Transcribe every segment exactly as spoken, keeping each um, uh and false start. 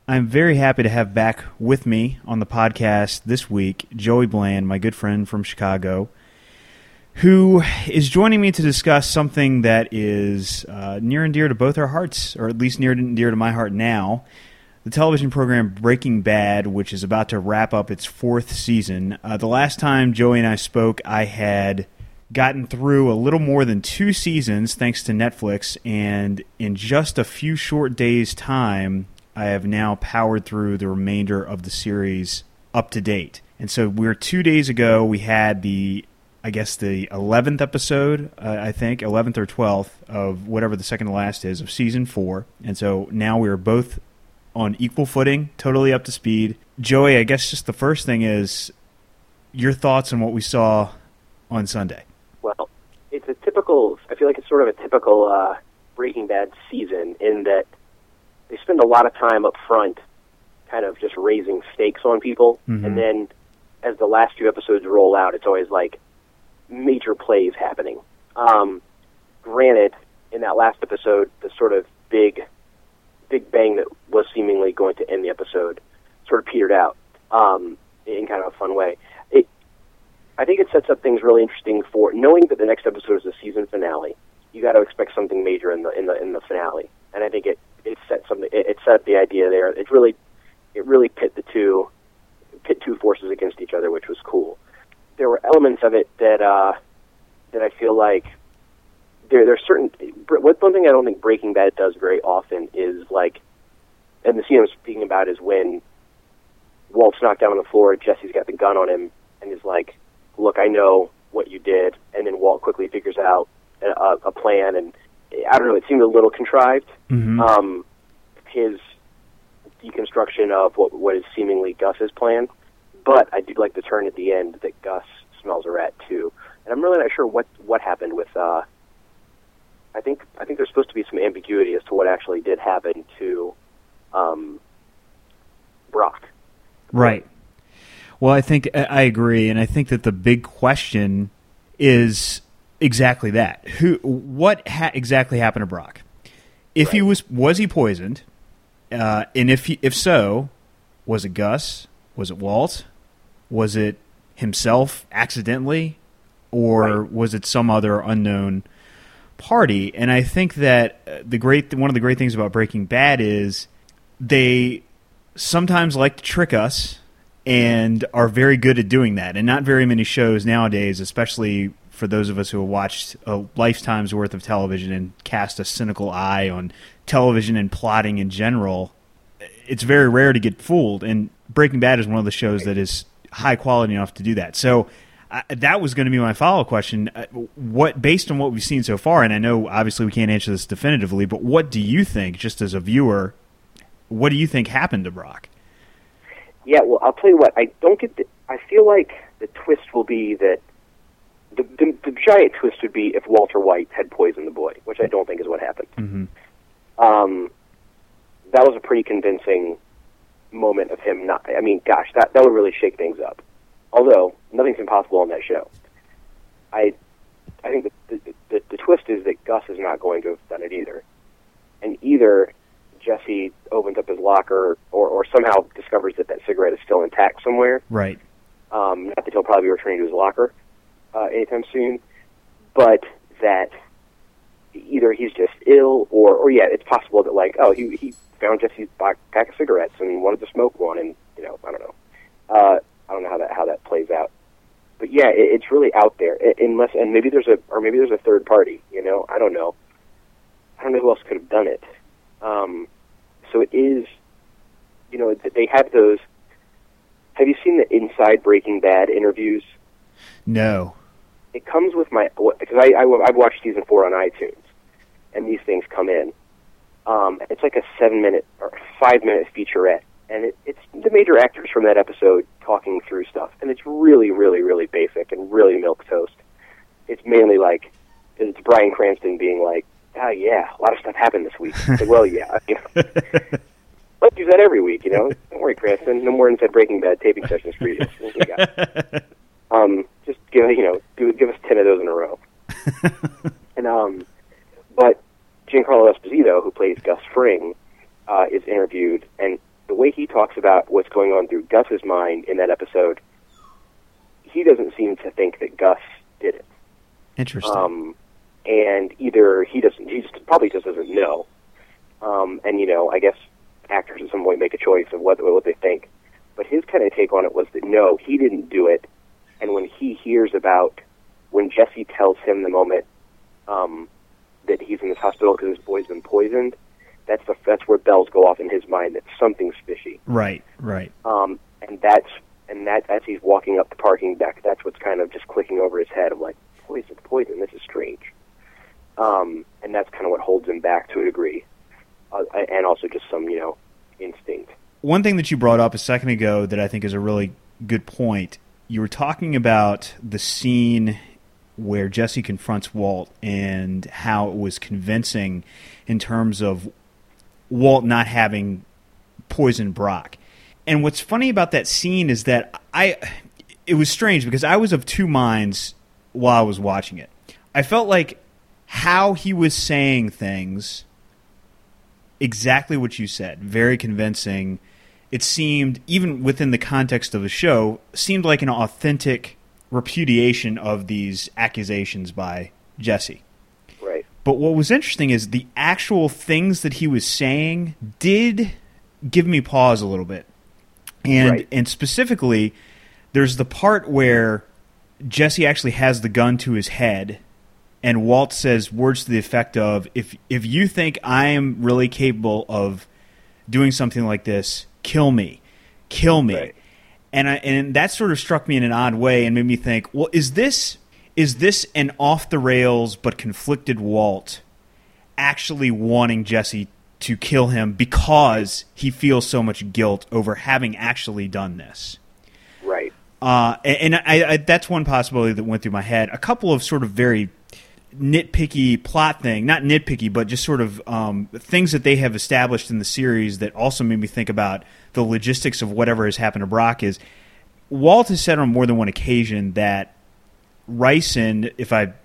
I'm very happy to have back with me on the podcast this week Joey Bland, my good friend from Chicago, who is joining me to discuss something that is uh, near and dear to both our hearts, or at least near and dear to my heart now, the television program Breaking Bad, which is about to wrap up its fourth season. Uh, the last time Joey and I spoke, I had gotten through a little more than two seasons thanks to Netflix, and in just a few short days' time, I have now powered through the remainder of the series up to date. And so we're two days ago, we had the, I guess the eleventh episode, uh, I think, eleventh or twelfth of whatever the second to last is of season four. And so now we're both on equal footing, totally up to speed. Joey, I guess just the first thing is your thoughts on what we saw on Sunday. Well, it's a typical, I feel like it's sort of a typical uh, Breaking Bad season in that they spend a lot of time up front kind of just raising stakes on people, mm-hmm. and then as the last few episodes roll out, it's always like major plays happening. Um, granted, in that last episode, the sort of big big bang that was seemingly going to end the episode sort of petered out um, in kind of a fun way. It, I think it sets up things really interesting for knowing that the next episode is the season finale. You got to expect something major in the in the in the finale, and I think it it set something. It, it set up the idea there. It really it really pit the two pit two forces against each other, which was cool. There were elements of it that uh, that I feel like. There, there's certain. One thing I don't think Breaking Bad does very often is like, and the scene I'm speaking about is when Walt's knocked down on the floor, Jesse's got the gun on him, and is like, "Look, I know what you did," and then Walt quickly figures out a, a plan, and I don't know. It seemed a little contrived. Mm-hmm. Um, his deconstruction of what what is seemingly Gus's plan, but I do like the turn at the end that Gus smells a rat too, and I'm really not sure what what happened with. Uh, I think I think there's supposed to be some ambiguity as to what actually did happen to um, Brock. Right. Well, I think I agree, and I think that the big question is exactly that: who, what ha- exactly happened to Brock? If right. he was was he poisoned, uh, and if he, if so, was it Gus? Was it Walt? Was it himself accidentally, or right. was it some other unknown party? And I think that the great one of the great things about Breaking Bad is they sometimes like to trick us and are very good at doing that. And not very many shows nowadays, especially for those of us who have watched a lifetime's worth of television and cast a cynical eye on television and plotting in general, it's very rare to get fooled. And Breaking Bad is one of the shows that is high quality enough to do that. So Uh, that was going to be my follow-up question. Uh, what, based on what we've seen so far, and I know obviously we can't answer this definitively, but what do you think, just as a viewer, what do you think happened to Brock? Yeah, well, I'll tell you what. I don't get. The, I feel like the twist will be that the, the the giant twist would be if Walter White had poisoned the boy, which I don't think is what happened. Mm-hmm. Um, that was a pretty convincing moment of him not. I mean, gosh, that that would really shake things up. Although, nothing's impossible on that show. I I think the, the, the, the twist is that Gus is not going to have done it either. And either Jesse opens up his locker or, or somehow discovers that that cigarette is still intact somewhere. Right. Um, not that he'll probably be returning to his locker uh, anytime soon, but that either he's just ill or, or yeah, it's possible that, like, oh, he, he found Jesse's pack of cigarettes and wanted to smoke one, and, you know, I don't know. Uh, I don't know how that how that plays out, but yeah, it, it's really out there. It, unless and maybe there's a or maybe there's a third party. You know, I don't know. I don't know who else could have done it. Um, so it is, you know, they have those. Have you seen the Inside Breaking Bad interviews? No. It comes with my because I, I I've watched season four on iTunes, and these things come in. Um, it's like a seven minute or five minute featurette. And it, it's the major actors from that episode talking through stuff. And it's really, really, really basic and really milquetoast. It's mainly like, it's Bryan Cranston being like, oh, yeah, a lot of stuff happened this week. Like, well, yeah. You know. Let's do that every week, you know. Don't worry, Cranston. No more Inside Breaking Bad taping sessions for you. What you got? Um, just give, you know, give, give us ten of those in a row. and um, But Giancarlo Esposito, who plays Gus Fring, uh, is interviewed, and the way he talks about what's going on through Gus's mind in that episode, he doesn't seem to think that Gus did it. Interesting. Um, and either he doesn't, he just probably just doesn't know. Um, and, you know, I guess actors at some point make a choice of what, what they think. But his kind of take on it was that, no, he didn't do it. And when he hears about, when Jesse tells him the moment um, that he's in this hospital because his boy's been poisoned, that's the, that's where bells go off in his mind that something's fishy. Right, right. Um, and that's, and that as he's walking up the parking deck, that's what's kind of just clicking over his head. I'm like, poison, poison, this is strange. Um, and that's kind of what holds him back to a degree. Uh, and also just some, you know, instinct. One thing that you brought up a second ago that I think is a really good point, you were talking about the scene where Jesse confronts Walt and how it was convincing in terms of Walt not having poisoned Brock. And what's funny about that scene is that I, it was strange because I was of two minds while I was watching it. I felt like how he was saying things, exactly what you said, very convincing. It seemed, even within the context of the show, seemed like an authentic repudiation of these accusations by Jesse. Right. But what was interesting is the actual things that he was saying did give me pause a little bit. And right. and specifically, there's the part where Jesse actually has the gun to his head, and Walt says words to the effect of, if if you think I am really capable of doing something like this, kill me. Kill me. Right. And I, and that sort of struck me in an odd way and made me think, well, is this is this an off-the-rails but conflicted Walt actually wanting Jesse to kill him because he feels so much guilt over having actually done this? Right. Uh, and I, I, that's one possibility that went through my head. A couple of sort of very nitpicky plot thing, not nitpicky, but just sort of um, things that they have established in the series that also made me think about the logistics of whatever has happened to Brock is Walt has said on more than one occasion that Ricin, if I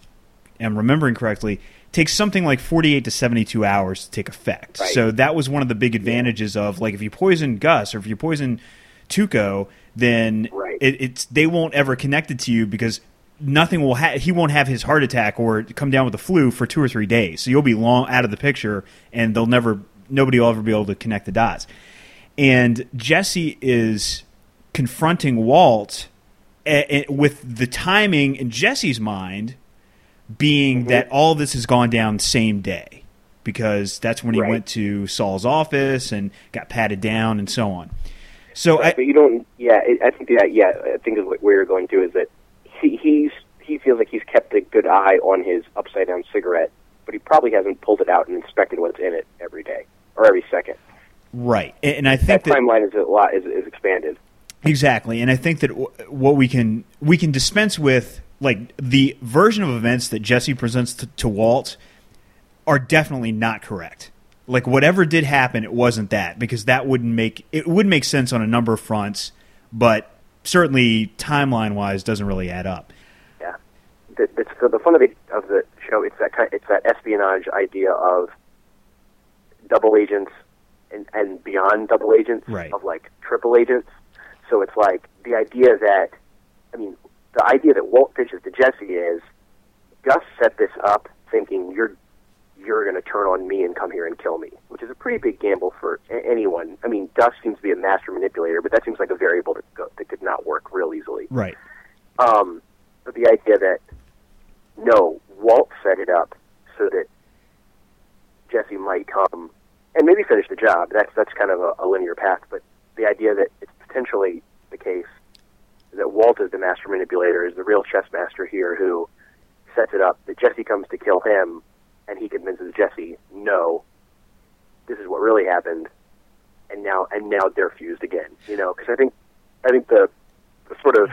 am remembering correctly, takes something like forty-eight to seventy-two hours to take effect. Right. So that was one of the big advantages of, like, if you poison Gus or if you poison Tuco, then right. it, it's they won't ever connect it to you because nothing will ha- he won't have his heart attack or come down with the flu for two or three days. So you'll be long out of the picture, and they'll never nobody will ever be able to connect the dots. And Jesse is confronting Walt a- a- with the timing in Jesse's mind being mm-hmm. that all this has gone down same day because that's when he right. went to Saul's office and got patted down and so on. So, right, I, but you don't. Yeah, I think that. Yeah, I think is where you're going to is that he he's he feels like he's kept a good eye on his upside down cigarette, but he probably hasn't pulled it out and inspected what's in it every day or every second. Right, and I think that, that timeline is a lot is, is expanded. Exactly, and I think that w- what we can we can dispense with, like, the version of events that Jesse presents to, to Walt are definitely not correct. Like, whatever did happen, it wasn't that, because that wouldn't make it would make sense on a number of fronts, but certainly timeline wise doesn't really add up. Yeah, the, the, so the fun of the of the show it's that kind, it's that espionage idea of double agents and, and beyond double agents, right. of like triple agents. So it's like the idea that, I mean, the idea that Walt pitches to Jesse is, Gus set this up thinking you're you're going to turn on me and come here and kill me, which is a pretty big gamble for a- anyone. I mean, Gus seems to be a master manipulator, but that seems like a variable that, go, that could not work real easily. Right. Um, but the idea that, no, Walt set it up so that Jesse might come and maybe finish the job. That's that's kind of a, a linear path, but the idea that it's potentially the case that Walt is the master manipulator, is the real chess master here who sets it up that Jesse comes to kill him, and he convinces Jesse, no, this is what really happened, and now and now they're fused again. You know, because I think I think the, the sort of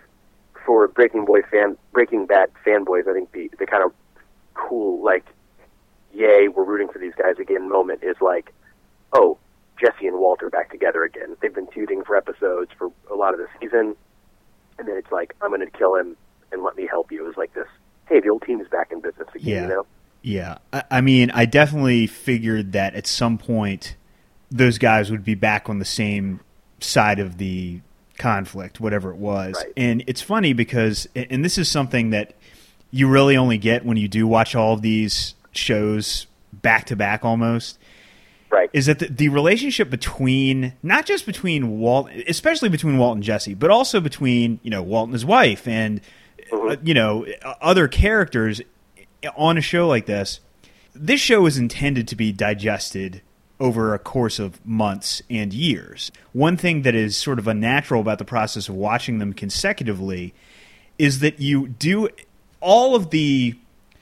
for Breaking Boy fan Breaking Bad fanboys, I think the the kind of cool, like, yay, we're rooting for these guys again moment is like, oh, Jesse and Walt are back together again. They've been feuding for episodes for a lot of the season, and then it's like, I'm going to kill him and let me help you. It's like this, hey, the old team is back in business again, yeah. you know? Yeah. I, I mean, I definitely figured that at some point those guys would be back on the same side of the conflict, whatever it was. Right. And it's funny because, and this is something that you really only get when you do watch all of these shows back to back almost, right, is that the, the relationship between, not just between Walt, especially between Walt and Jesse, but also between, you know, Walt and his wife and, mm-hmm. uh, you know, other characters on a show like this. This show is intended to be digested over a course of months and years. One thing that is sort of unnatural about the process of watching them consecutively is that you do all of the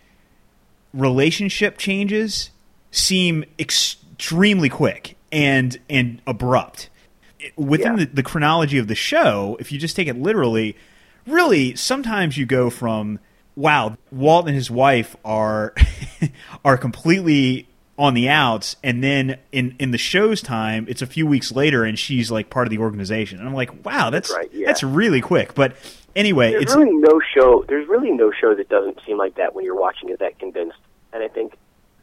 relationship changes seem extremely quick and and abrupt. Within yeah. the, the chronology of the show, if you just take it literally, really sometimes you go from, wow, Walt and his wife are are completely on the outs, and then in, in the show's time, it's a few weeks later, and she's like part of the organization. And I'm like, wow, that's that's, right, yeah. that's really quick. But anyway, there's it's really no show. There's really no show that doesn't seem like that when you're watching it that condensed. And I think,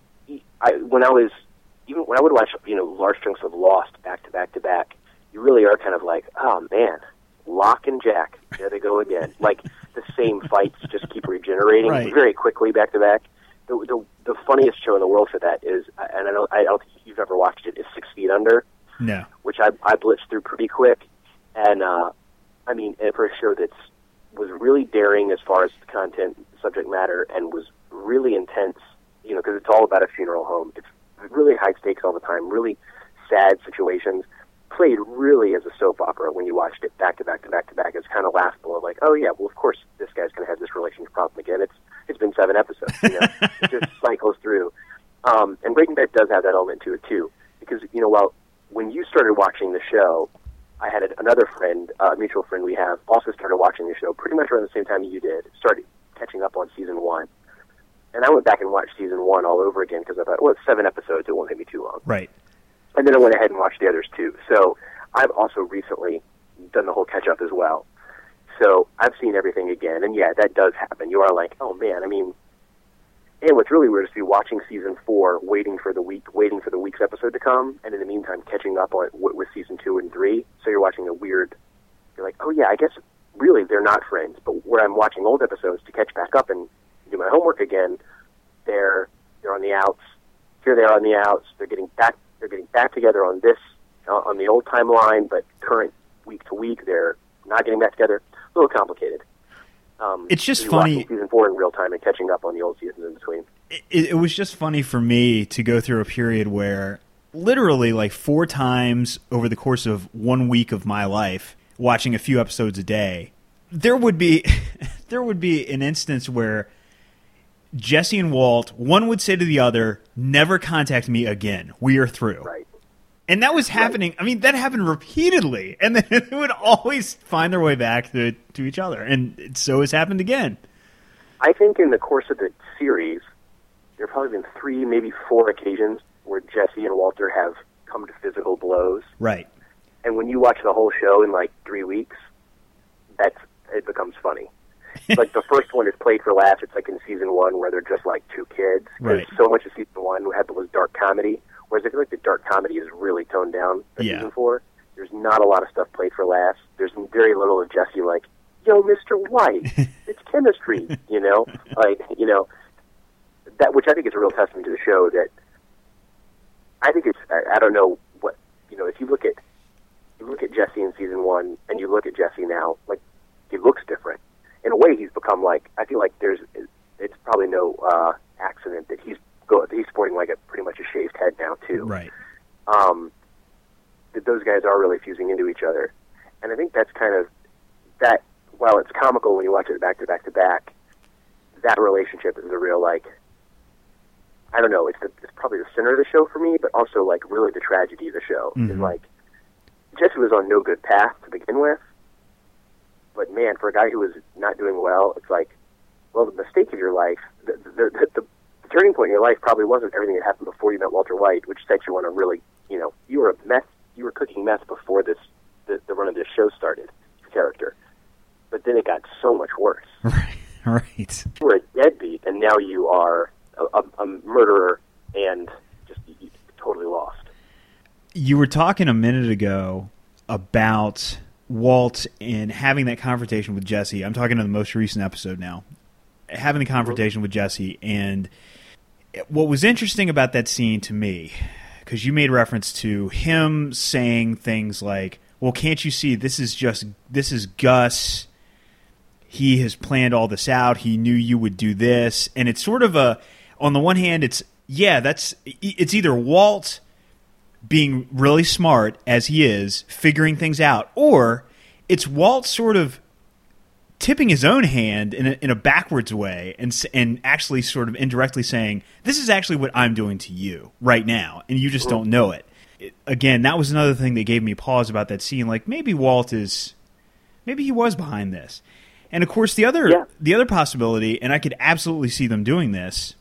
I when I was even when I would watch you know large chunks of Lost back to back to back, you really are kind of like, oh man, Locke and Jack, there they go again. Like the same fights just keep regenerating right. very quickly back to back. The, the the funniest show in the world for that is, and I don't I don't think you've ever watched it, is Six Feet Under. No. Which I I blitzed through pretty quick, and uh, I mean for a show that's was really daring as far as the content, subject matter, and was really intense. You know, because it's all about a funeral home. It's really high stakes all the time, really sad situations. Played really as a soap opera when you watched it back to back to back to back. It's kind of laughable, like, oh yeah, well of course this guy's going to have this relationship problem again. It's it's been seven episodes, you know, it just cycles through. Um, and Breaking Bad does have that element to it too, because you know, well, when you started watching the show, I had another friend, a uh, mutual friend we have, also started watching the show pretty much around the same time you did. Started catching up on season one, and I went back and watched season one all over again because I thought, well, it's seven episodes, it won't take me too long. Right. And then I went ahead and watched the others too. So I've also recently done the whole catch-up as well. So I've seen everything again. And yeah, that does happen. You are like, oh man, I mean, and what's really weird is to be watching season four, waiting for the week, waiting for the week's episode to come, and in the meantime catching up on w- with season two and three. So you're watching a weird, you're like, oh yeah, I guess really they're not friends. But where I'm watching old episodes to catch back up and do my homework again, they're, they're on the outs. Here they are on the outs. They're getting back They're getting back together on this, uh, on the old timeline, but current week to week, they're not getting back together. A little complicated. Um, it's just you're funny. Watching season four in real time and catching up on the old seasons in between. It, it was just funny for me to go through a period where literally like four times over the course of one week of my life, watching a few episodes a day, there would be, there would be an instance where Jesse and Walt, one would say to the other, never contact me again. We are through. Right. And that was happening. Right. I mean, that happened repeatedly. And then they would always find their way back to, to each other. And so has happened again. I think in the course of the series, there have probably been three, maybe four occasions where Jesse and Walter have come to physical blows. Right. And when you watch the whole show in like three weeks, that's it becomes funny. Like the first one is played for laughs. It's like in season one where they're just like two kids. Right. So much of season one had was dark comedy, whereas I feel like the dark comedy is really toned down in yeah. season four. There's not a lot of stuff played for laughs. There's very little of Jesse like, yo, Mister White, it's chemistry, you know? Like, you know, that which I think is a real testament to the show that I think it's, I, I don't know what, you know, if you look at, you look at Jesse in season one and you look at Jesse now, like, he looks different. In a way, he's become like, I feel like there's, it's probably no uh, accident that he's go, he's sporting like a pretty much a shaved head now too. Right. Um, that those guys are really fusing into each other, and I think that's kind of that. While it's comical when you watch it back to back to back, that relationship is a real like. I don't know. It's the, it's probably the center of the show for me, but also like really the tragedy of the show mm-hmm. is like Jesse was on no good path to begin with. But man, for a guy who was not doing well, it's like, well, the mistake of your life, the the, the, the turning point in your life probably wasn't everything that happened before you met Walter White, which set you on a really, you know, you were a mess, you were cooking meth before this, the, the run of this show started, character. But then it got so much worse. Right, right. You were a deadbeat, and now you are a, a, a murderer and just you, totally lost. You were talking a minute ago about Walt and having that confrontation with Jesse. I'm talking to the most recent episode now. Having the confrontation with Jesse, and what was interesting about that scene to me, because you made reference to him saying things like, well, can't you see this is just, this is Gus. He has planned all this out. He knew you would do this. And it's sort of a, on the one hand, it's, yeah, that's, it's either Walt being really smart as he is, figuring things out, or it's Walt sort of tipping his own hand in a, in a backwards way and and actually sort of indirectly saying, this is actually what I'm doing to you right now, and you just don't know it. it. Again, that was another thing that gave me pause about that scene. Like, maybe Walt is, maybe he was behind this. And, of course, the other yeah. the other possibility, and I could absolutely see them doing this,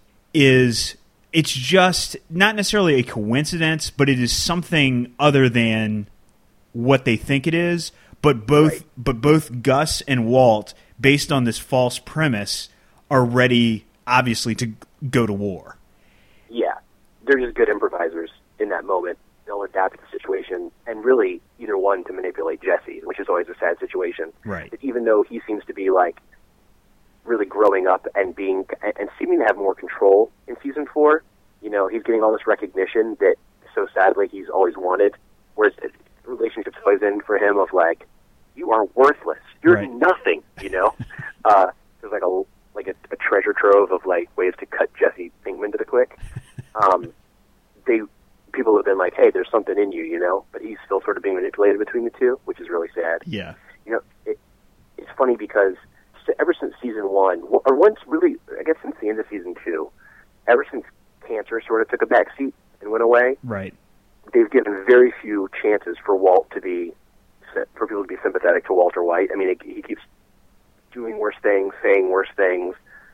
is it's just not necessarily a coincidence, but it is something other than what they think it is. But both, right. but both Gus and Walt, based on this false premise, are ready, obviously, to go to war. Yeah, they're just good improvisers in that moment. They'll adapt to the situation, and really, either one to manipulate Jesse, which is always a sad situation. Right. But even though he seems to be like really growing up and being and seeming to have more control in season four, you know, he's getting all this recognition that so sadly he's always wanted. Whereas relationships always in for him of like, you are worthless, you're right. nothing, you know. uh, there's like a like a, a treasure trove of like ways to cut Jesse Pinkman to the quick. Um, they people have been like, hey, there's something in you, you know, but he's still sort of being manipulated between the two, which is really sad. Yeah, you know, it, it's funny because ever since season one, or once really, I guess since the end of season two, ever since cancer sort of took a back seat and went away, right. they've given very few chances for Walt to be, for people to be sympathetic to Walter White. I mean, it, he keeps doing worse things, saying worse things,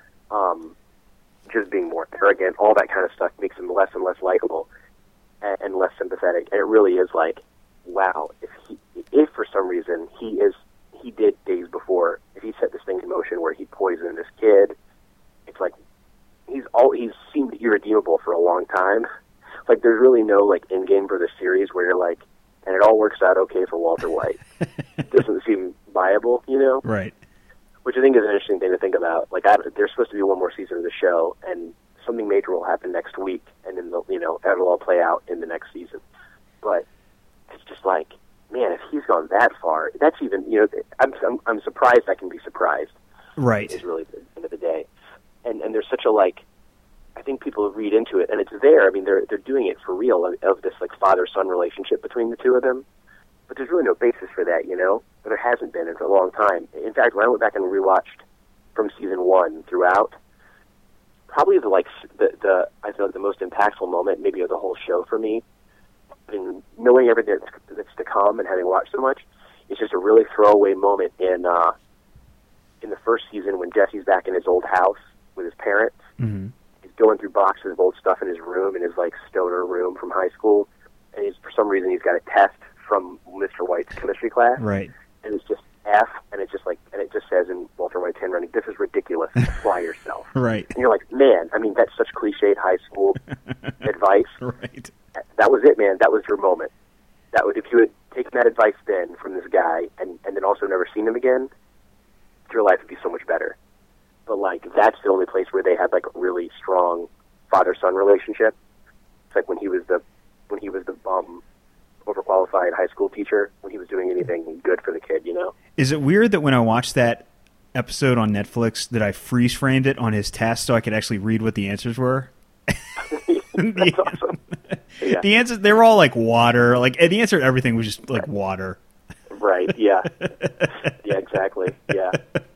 um, just being more arrogant. All that kind of stuff makes him less and less likable and, and less sympathetic. And it really is like, wow, if he, if for some reason he is, he did days before, if he set this thing in motion where he poisoned this kid, it's like he's all he's seemed irredeemable for a long time. Like, there's really no, like, end game for the series where you're like, and it all works out okay for Walter White. It doesn't seem viable, you know? Right. Which I think is an interesting thing to think about. Like, I, there's supposed to be one more season of the show, and something major will happen next week, and then, you know, it'll all play out in the next season. But it's just like, man, if he's gone that far, that's even, you know, I'm I'm, I'm surprised I can be surprised. Right. Is really the end of the day. And, and there's such a, like, I think people read into it, and it's there. I mean, they're they're doing it for real, of, of this like father-son relationship between the two of them. But there's really no basis for that, you know. But there hasn't been in for a long time. In fact, when I went back and rewatched from season one throughout, probably the like the the I feel like the most impactful moment, maybe of the whole show for me, in knowing everything that's, that's to come and having watched so much, is just a really throwaway moment in uh, in the first season when Jesse's back in his old house with his parents. Mm-hmm. Going through boxes of old stuff in his room, in his like stoner room from high school, and he's, for some reason he's got a test from Mister White's chemistry class, right? And it's just F, and it's just like, and it just says in Walter White's handwriting, "This is ridiculous. Fly yourself." Right? And you're like, man, I mean, that's such cliched high school advice. Right? That was it, man. That was your moment. That would, if you had taken that advice then from this guy, and and then also never seen him again, your life would be so much better. But, like, that's the only place where they had, like, a really strong father-son relationship. It's like when he was the when he was the um, overqualified high school teacher, when he was doing anything good for the kid, you know? Is it weird that when I watched that episode on Netflix that I freeze-framed it on his test so I could actually read what the answers were? That's awesome. Yeah. The answers, they were all, like, water. Like, the answer to everything was just, like, right. water. Right, yeah. Yeah, exactly, yeah.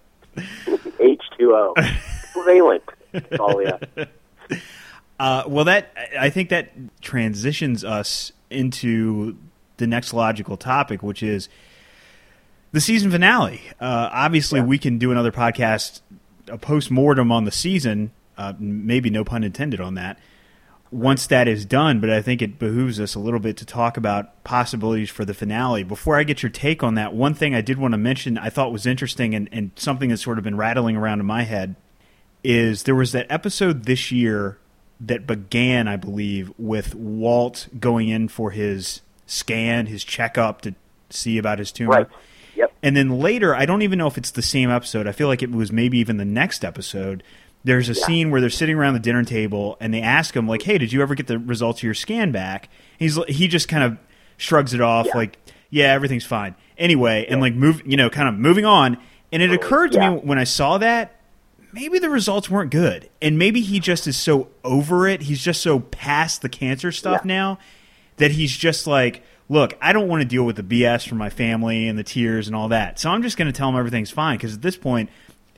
H two O. Valent. Oh, yeah. Uh, well, that I think that transitions us into the next logical topic, which is the season finale. Uh, obviously, yeah. we can do another podcast, a post-mortem on the season, uh, maybe no pun intended on that, once that is done, but I think it behooves us a little bit to talk about possibilities for the finale. Before I get your take on that, one thing I did want to mention I thought was interesting and, and something that's sort of been rattling around in my head is there was that episode this year that began, I believe, with Walt going in for his scan, his checkup to see about his tumor. Right. Yep. And then later, I don't even know if it's the same episode. I feel like it was maybe even the next episode. There's a yeah. scene where they're sitting around the dinner table and they ask him, like, hey, did you ever get the results of your scan back? He's He just kind of shrugs it off, yeah. like, yeah, everything's fine. Anyway, yeah. and like, move, you know, kind of moving on. And it occurred to yeah. me when I saw that, maybe the results weren't good. And maybe he just is so over it. He's just so past the cancer stuff yeah. now that he's just like, look, I don't want to deal with the B S from my family and the tears and all that. So I'm just going to tell him everything's fine because at this point,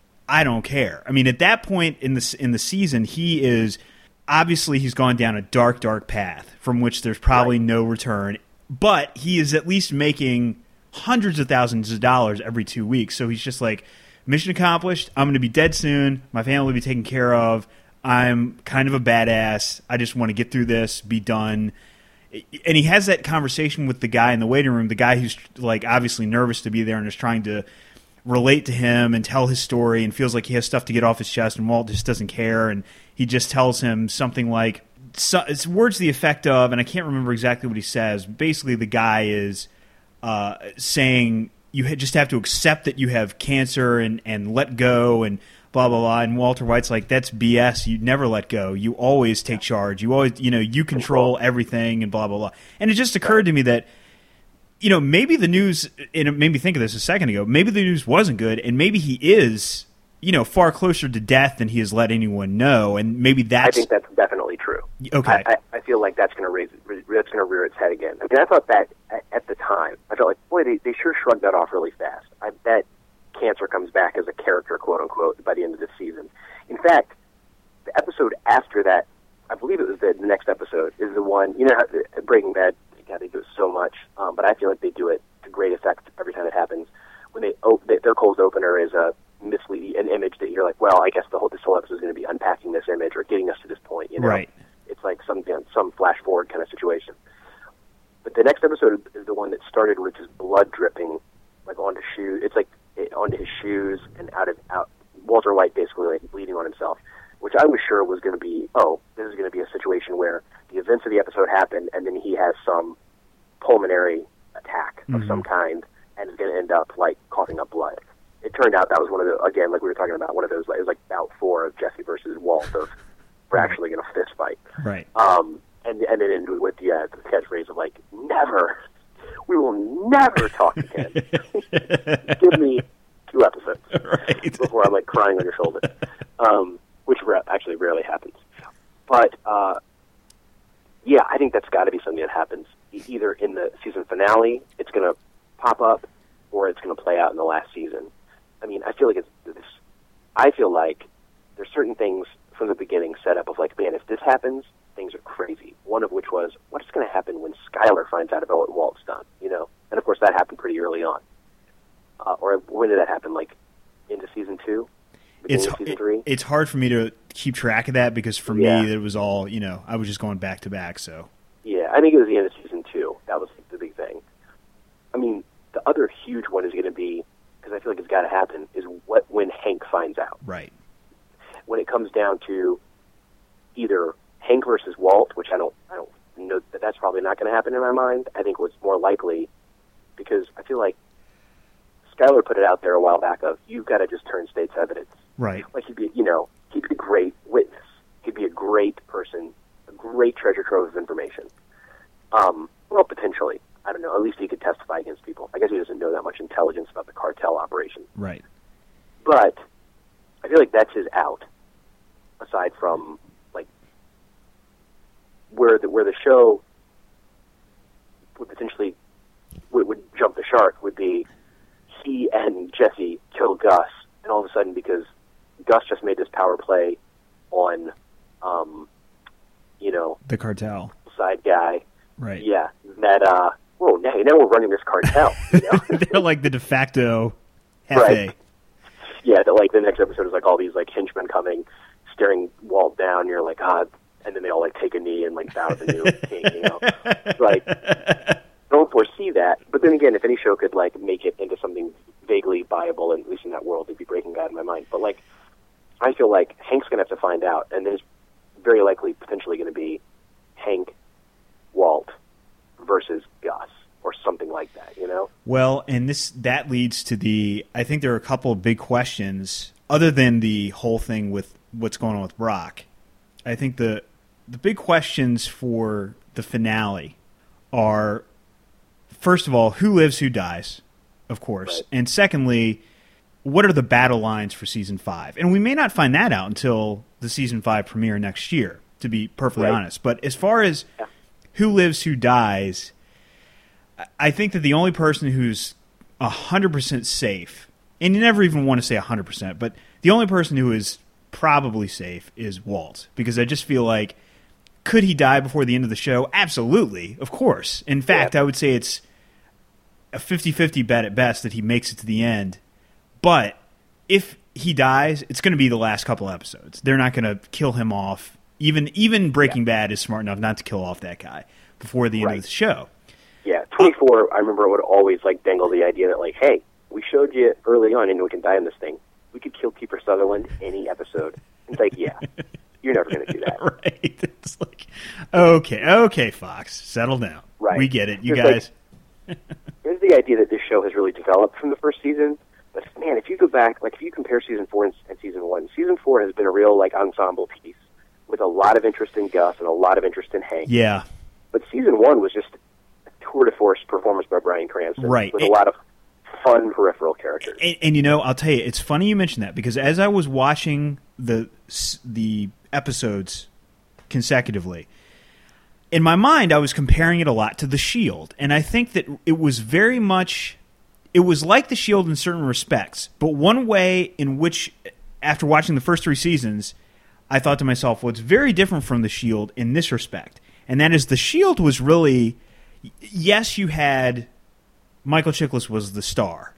I don't care. I mean, at that point in the, in the season, he is – obviously he's gone down a dark, dark path from which there's probably right. no return. But he is at least making hundreds of thousands of dollars every two weeks. So he's just like, mission accomplished. I'm going to be dead soon. My family will be taken care of. I'm kind of a badass. I just want to get through this, be done. And he has that conversation with the guy in the waiting room, the guy who's like obviously nervous to be there and is trying to relate to him and tell his story and feels like he has stuff to get off his chest, and Walt just doesn't care. And he just tells him something like, so, it's words to the effect of, and I can't remember exactly what he says. Basically, the guy is uh, saying you just have to accept that you have cancer and, and let go and blah, blah, blah. And Walter White's like, that's B S. You never let go. You always take charge. You always, you know, you control everything and blah, blah, blah. And it just occurred to me that, you know, maybe the news, and it made me think of this a second ago, maybe the news wasn't good, and maybe he is, you know, far closer to death than he has let anyone know, and maybe that's... I think that's definitely true. Okay. I, I, I feel like that's going to raise, that's going to rear its head again. I mean, I thought that at, at the time, I felt like, boy, they, they sure shrugged that off really fast. I bet cancer comes back as a character, quote unquote, by the end of this season. In fact, the episode after that, I believe it was the, the next episode, is the one, you know, how, Breaking Bad, God, they do it so much, um, but I feel like they do it to great effect every time it happens. When they, op- they their cold opener is a misleading, an image that you're like, well, I guess the whole this whole episode is going to be unpacking this image or getting us to this point. You know, right? It's like some you know, some flash forward kind of situation. But the next episode is the one that started with just blood dripping, like onto shoes. It's like it, onto his shoes and out of out. Walter White basically like bleeding on himself, which I was sure was going to be, oh, this is going to be a situation where the events of the episode happen, and then he has some pulmonary attack of mm-hmm. some kind, and is going to end up like coughing up blood. It turned out that was one of the, again, like we were talking about, one of those, like, it was like bout four of Jesse versus Walt of we're actually going to fist fight. Right. Um, and and then ended with the, uh, the catchphrase of like, never, we will never talk again. Give me two episodes right. before I'm like crying on your shoulder, um, which ra- actually rarely happens. But uh, yeah, I think that's got to be something that happens e- either in the season finale, it's going to pop up, or it's going to play out in the last season. I mean, I feel like it's this. I feel like there's certain things from the beginning set up of like, man, if this happens, things are crazy. One of which was, what's going to happen when Skyler finds out about what Walt's done? You know, and of course that happened pretty early on. Uh, or when did that happen? Like into season two, it's of season three. It's hard for me to keep track of that because for yeah. me it was all, you know, I was just going back to back. So yeah, I think it was the end of season two. That was the big thing. I mean, the other huge one is going to be, because I feel like it's got to happen, is what when Hank finds out. Right. When it comes down to either Hank versus Walt, which I don't, I don't know that that's probably not going to happen in my mind. I think what's more likely, because I feel like Skyler put it out there a while back of, you've got to just turn state's evidence. Right. Like he'd be, you know, he'd be a great witness. He'd be a great person, a great treasure trove of information. Um, well, potentially. I don't know. At least he could testify against people. I guess he doesn't know that much intelligence about the cartel operation. Right. But I feel like that's his out. Aside from like where the where the show would potentially would, would jump the shark would be he and Jesse kill Gus, and all of a sudden because Gus just made this power play on, um, you know, the cartel side guy. Right. Yeah. That. Uh, whoa. Now, now we're running this cartel. You know? They're like the de facto F A. Right. Yeah. That like the next episode is like all these like henchmen coming, staring Walt down. And you're like, ah, and then they all like take a knee and like bow to the new king. You know, like don't foresee that. But then again, if any show could like make it into something vaguely viable, and at least in that world, it'd be Breaking Bad in my mind. But like, I feel like Hank's gonna have to find out, and there's very likely potentially going to be Hank, Walt versus Gus or something like that, you know? Well, and this that leads to the, I think there are a couple of big questions, other than the whole thing with what's going on with Brock. I think the the big questions for the finale are, first of all, who lives, who dies, of course. Right. And secondly, what are the battle lines for season five? And we may not find that out until the season five premiere next year, to be perfectly right. honest. But as far as yeah. who lives, who dies, I think that the only person who's one hundred percent safe, and you never even want to say one hundred percent, but the only person who is probably safe is Walt. Because I just feel like, could he die before the end of the show? Absolutely, of course. In fact, yeah. I would say it's a fifty-fifty bet at best that he makes it to the end. But if he dies, it's going to be the last couple episodes. They're not going to kill him off. Even even Breaking yeah. Bad is smart enough not to kill off that guy before the end right. of the show. Yeah, twenty-four, I remember it would always like dangle the idea that, like, hey, we showed you early on and we can die in this thing. We could kill Kiefer Sutherland any episode. It's like, yeah, you're never going to do that. Right. It's like, okay, okay, Fox, settle down. Right. We get it. You There's guys. Like, there's the idea that this show has really developed from the first season. But, man, if you go back, like, if you compare season four and, and season one, season four has been a real, like, ensemble piece with a lot of interest in Gus and a lot of interest in Hank. Yeah. But season one was just a tour de force performance by Bryan Cranston. Right. With and, a lot of fun peripheral characters. And, and, you know, I'll tell you, it's funny you mention that, because as I was watching the the episodes consecutively, in my mind I was comparing it a lot to The Shield. And I think that it was very much... It was like The Shield in certain respects, but one way in which, after watching the first three seasons, I thought to myself, well, it's very different from The Shield in this respect. And that is, The Shield was really, yes, you had Michael Chiklis was the star,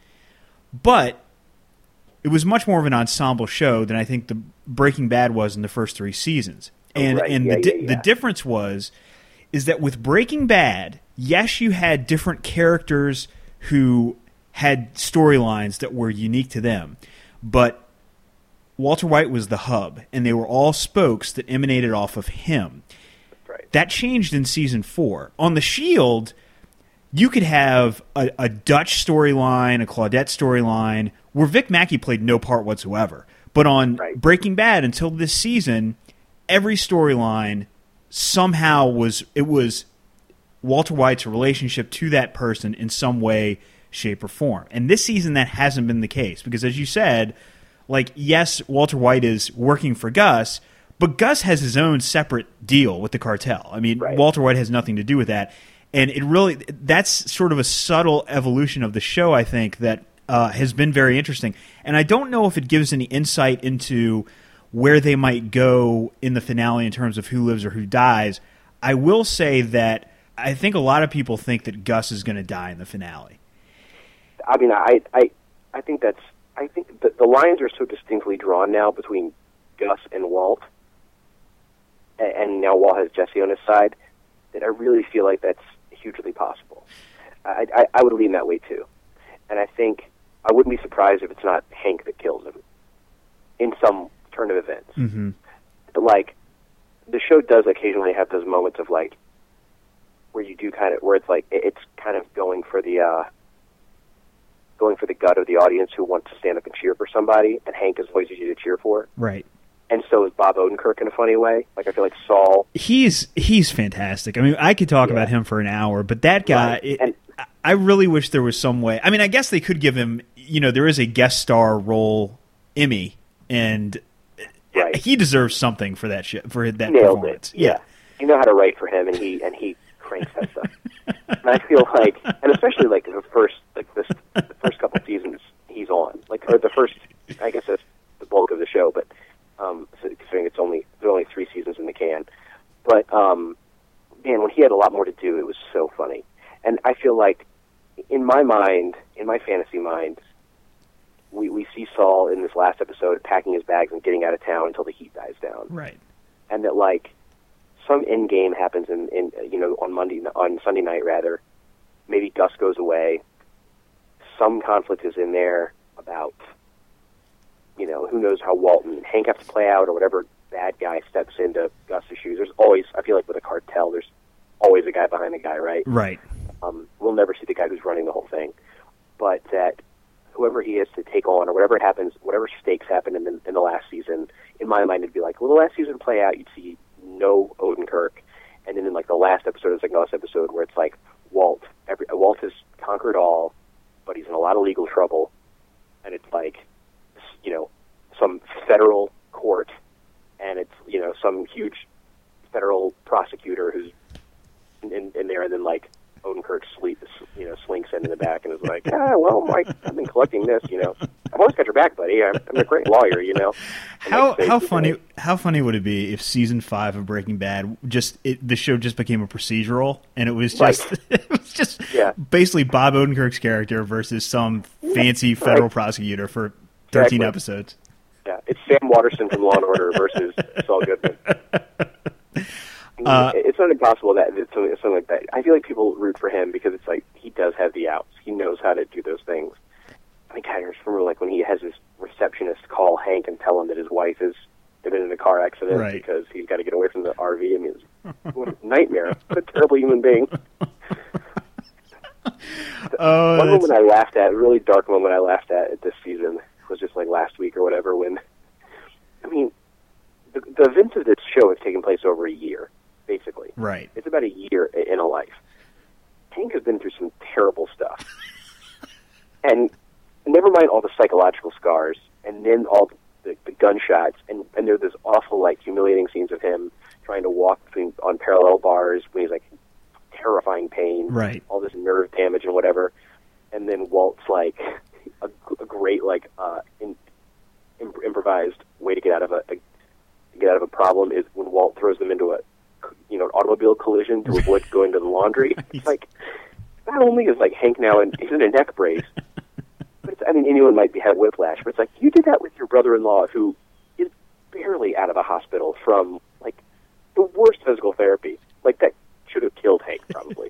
but it was much more of an ensemble show than I think the Breaking Bad was in the first three seasons. And right. and yeah, the di- yeah, yeah. the difference was, is that with Breaking Bad, yes, you had different characters who had storylines that were unique to them, but Walter White was the hub, and they were all spokes that emanated off of him. Right. That changed in season four. On The Shield, you could have a, a Dutch storyline, a Claudette storyline, where Vic Mackey played no part whatsoever. But on right. Breaking Bad, until this season, every storyline somehow was it was Walter White's relationship to that person in some way, shape, or form. And this season, that hasn't been the case. Because as you said, like, yes, Walter White is working for Gus, but Gus has his own separate deal with the cartel. I mean, right. Walter White has nothing to do with that. And it really, that's sort of a subtle evolution of the show, I think, that uh, has been very interesting. And I don't know if it gives any insight into where they might go in the finale in terms of who lives or who dies. I will say that I think a lot of people think that Gus is going to die in the finale. I mean, I, I, I think that's. I think the, the lines are so distinctly drawn now between Gus and Walt, and, and now Walt has Jesse on his side, that I really feel like that's hugely possible. I, I, I would lean that way too, and I think I wouldn't be surprised if it's not Hank that kills him in some turn of events. Mm-hmm. But like, the show does occasionally have those moments of like, where you do kind of, where it's like, it's kind of going for the, uh, going for the gut of the audience who wants to stand up and cheer for somebody, and Hank is always easy to cheer for. Right. And so is Bob Odenkirk in a funny way. Like, I feel like Saul... He's he's fantastic. I mean, I could talk yeah. about him for an hour, but that guy, right. it, and, I really wish there was some way. I mean, I guess they could give him, you know, there is a guest star role Emmy, and right. he deserves something for that shit, for that Nailed performance. It. Yeah. yeah. You know how to write for him, and he and he cranks that stuff. And I feel like, and especially like the first, like this, the first couple seasons he's on, like, or the first, I guess that's the bulk of the show, but um, so considering it's only there are only three seasons in the can, but um, man, when he had a lot more to do, it was so funny. And I feel like, in my mind, in my fantasy mind, we we see Saul in this last episode packing his bags and getting out of town until the heat dies down, Right. and that like. Some end game happens in, in you know on Monday on Sunday night rather. Maybe Gus goes away. Some conflict is in there about you know who knows how Walt and Hank have to play out, or whatever bad guy steps into Gus's shoes. There's always, I feel like with a cartel, there's always a guy behind the guy, right? Right. Um, we'll never see the guy who's running the whole thing. But that whoever he is to take on, or whatever happens, whatever stakes happen in the, in the last season, in my mind, it'd be like, well, the last season play out, you'd see no Odenkirk. And then in like the last episode, it's like the last episode where it's like Walt. Every, Walt has conquered all, but he's in a lot of legal trouble. And it's like, you know, some federal court, and it's, you know, some huge federal prosecutor who's in, in, in there, and then like Odenkirk sleep, you know, slinks in in the back and is like, ah, well, Mike, I've been collecting this, you know. I've always got your back, buddy. I'm, I'm a great lawyer, you know. And how like, how funny like, how funny would it be if season five of Breaking Bad just it, the show just became a procedural, and it was just right. it was just yeah. basically Bob Odenkirk's character versus some fancy federal right. prosecutor for thirteen exactly. episodes. Yeah, it's Sam Waterston from Law and Order versus Saul Goodman. Uh, it's not impossible that it's something, something like that. I feel like people root for him because it's like he does have the outs. He knows how to do those things. I think I just remember like when he has his receptionist call Hank and tell him that his wife has been in a car accident right. because he's got to get away from the R V. I mean, it's what a nightmare. What a terrible human being. Oh, One that's... moment I laughed at, a really dark moment I laughed at at this season was just like last week or whatever when, I mean, the, the events of this show have taken place over a year, basically. Right. It's about a year in a life. Hank has been through some terrible stuff. And never mind all the psychological scars, and then all the, the gunshots, and, and there are those awful, like, humiliating scenes of him trying to walk between on parallel bars when he's, like, terrifying pain, right. all this nerve damage and whatever. And then Walt's, like, a, a great, like, uh, in, imp- improvised way to get out of a, a get out of a problem is when Walt throws them into a, you know, an automobile collision to avoid going to the laundry. It's like, not only is, like, Hank now, in, he's in a neck brace, but it's, I mean, anyone might be have whiplash, but it's like, you did that with your brother-in-law who is barely out of a hospital from, like, the worst physical therapy. Like, that should have killed Hank, probably.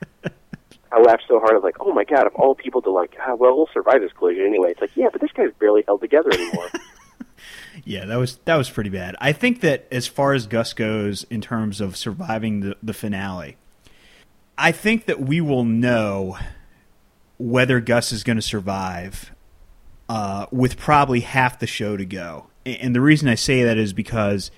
I laughed so hard, I was like, oh my God, of all people to like, ah, well, we'll survive this collision anyway. It's like, yeah, but this guy's barely held together anymore. Yeah, that was that was pretty bad. I think that as far as Gus goes in terms of surviving the, the finale, I think that we will know whether Gus is going to survive uh, with probably half the show to go. And the reason I say that is because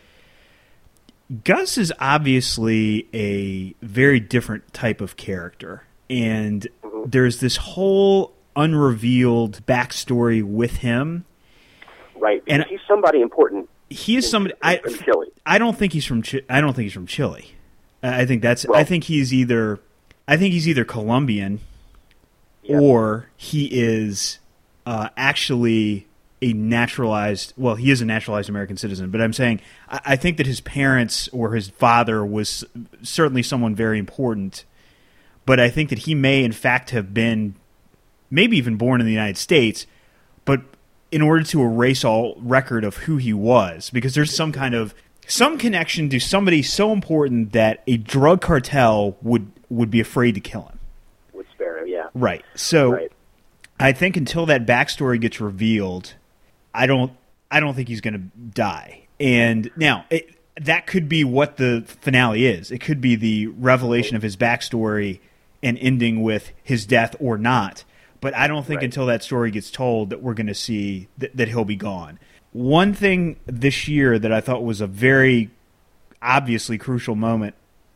Gus is obviously a very different type of character. And mm-hmm. there's this whole unrevealed backstory with him. Right, because and he's somebody important. He is in, somebody. In, in I, Chile. I don't think he's from. I don't think he's from Chile. I think that's. Well, I think he's either. I think he's either Colombian, yeah. or he is uh, actually a naturalized. Well, he is a naturalized American citizen. But I'm saying I, I think that his parents or his father was certainly someone very important. But I think that he may, in fact, have been maybe even born in the United States, but in order to erase all record of who he was, because there's some kind of some connection to somebody so important that a drug cartel would would be afraid to kill him. Would spare him, yeah. Right. So right. I think until that backstory gets revealed, I don't I don't think he's going to die. And now it, that could be what the finale is. It could be the revelation of his backstory and ending with his death or not. But I don't think right. until that story gets told that we're going to see th- that he'll be gone. One thing this year that I thought was a very obviously crucial moment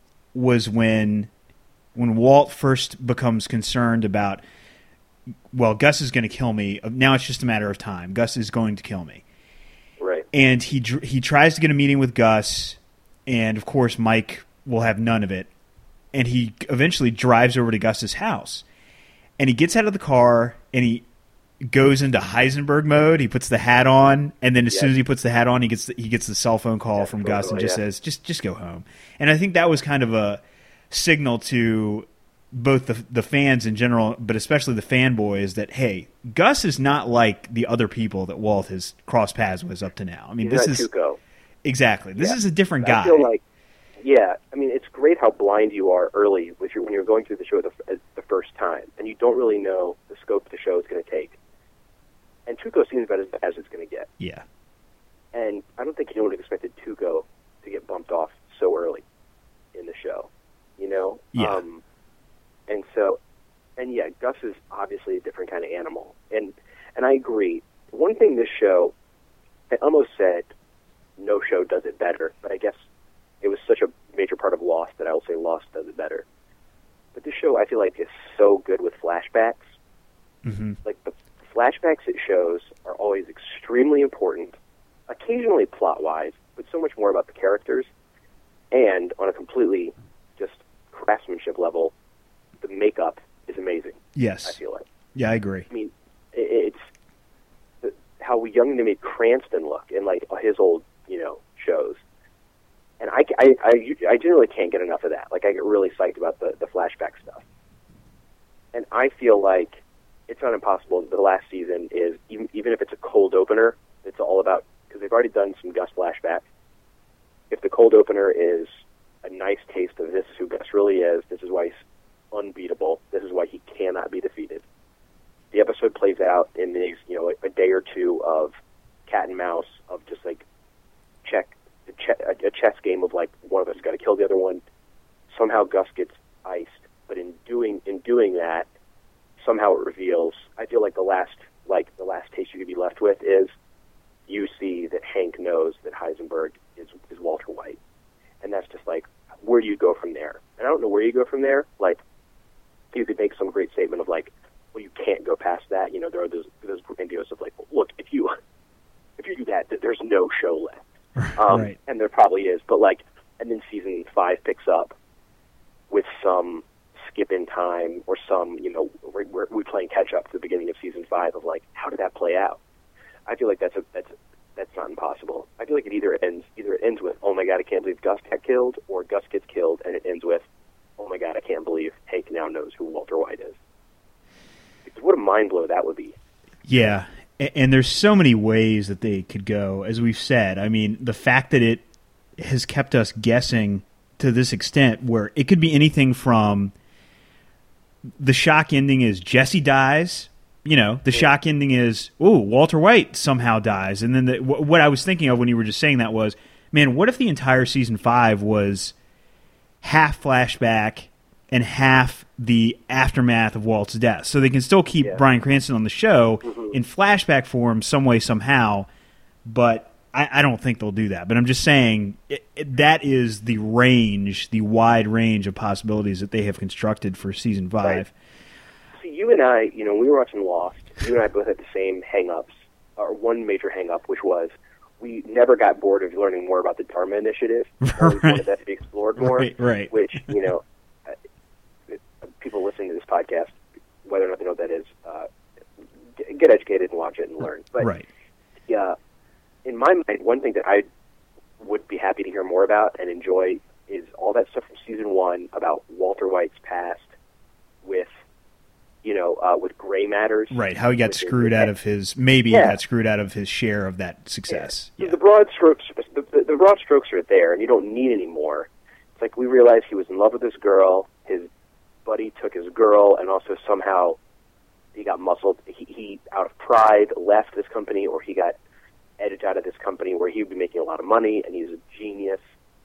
was when when Walt first becomes concerned about, well, Gus is going to kill me. Now it's just a matter of time. Gus is going to kill me. Right. And he he tries to get a meeting with Gus, and of course Mike will have none of it. And he eventually drives over to Gus's house. And he gets out of the car, and he goes into Heisenberg mode. He puts the hat on, and then as yes. soon as he puts the hat on, he gets the, he gets the cell phone call yes, from Gus and just yeah. says, "Just just go home." And I think that was kind of a signal to both the the fans in general, but especially the fanboys, that hey, Gus is not like the other people that Walt has crossed paths with up to now. I mean, He's this is Tuco. exactly this yeah. is a different guy. I feel like, yeah, I mean, it's great how blind you are early with your, when you're going through the show the, the first time, and you don't really know the scope the show is going to take. And Tuco seems about as bad as it's going to get. Yeah. And I don't think anyone would have expected Tuco to get bumped off so early in the show. you know? Yeah. Um, and so, and yeah, Gus is obviously a different kind of animal. And, and I agree. One thing this show, I almost said no show does it better, but I guess it was such a major part of Lost that I will say Lost does it better. But this show, I feel like, is so good with flashbacks. Mm-hmm. Like, the flashbacks it shows are always extremely important, occasionally plot-wise, but so much more about the characters. And on a completely just craftsmanship level, the makeup is amazing. Yes. I feel like. Yeah, I agree. I mean, it, it's how young they made Cranston look in, like, his old, you know, shows. And I, I, I, I generally can't get enough of that. Like, I get really psyched about the, the flashback stuff. And I feel like it's not impossible. The last season is, even, even if it's a cold opener, it's all about, because they've already done some Gus flashbacks. If the cold opener is a nice taste of this is who Gus really is, this is why he's unbeatable, this is why he cannot be defeated. The episode plays out in these, you know, a day or two of cat and mouse, of just like check, a chess game of like one of us got to kill the other one. Somehow Gus gets iced, but in doing in doing that, somehow it reveals. I feel like the last like the last taste you could be left with is you see that Hank knows that Heisenberg is is Walter White, and that's just like, where do you go from there? And I don't know where you go from there. Like, you could make some great statement of like, well, you can't go past that. You know, there are those those grandiose of like, look, if you if you do that, there's no show left. Um, right. And there probably is, but like, and then season five picks up with some skip in time or some, you know, we're, we're, we're playing catch up to the beginning of season five of like, how did that play out? I feel like that's a, that's a, that's not impossible. I feel like it either ends either it ends with, oh my god, I can't believe Gus got killed, or Gus gets killed and it ends with, oh my god, I can't believe Hank now knows who Walter White is. Because what a mind blow that would be. Yeah. And there's so many ways that they could go, as we've said. I mean, the fact that it has kept us guessing to this extent, where it could be anything from the shock ending is Jesse dies, you know, the shock ending is, ooh, Walter White somehow dies. And then the, what I was thinking of when you were just saying that was, man, what if the entire season five was half flashback and half the aftermath of Walt's death? So they can still keep yeah. Bryan Cranston on the show mm-hmm. in flashback form some way, somehow, but I, I don't think they'll do that. But I'm just saying it, it, that is the range, the wide range of possibilities that they have constructed for season five. Right. See, you and I, you know, we were watching Lost. You and I both had the same hang-ups, or one major hang-up, which was we never got bored of learning more about the Dharma Initiative. Right. We wanted that to be explored more. Right, right. Which, you know, people listening to this podcast, whether or not they know what that is, uh, get educated and watch it and learn. But right. yeah, in my mind, one thing that I would be happy to hear more about and enjoy is all that stuff from season one about Walter White's past with, you know, uh, with gray matters. Right, how he got With screwed his- out of his, maybe Yeah. he got screwed out of his share of that success. Yeah. Yeah. The broad strokes, the, the, the broad strokes are there, and you don't need any more. It's like we realized he was in love with this girl. His buddy took his girl, and also somehow he got muscled. He, he, out of pride, left this company, or he got edited out of this company where he would be making a lot of money, and he's a genius.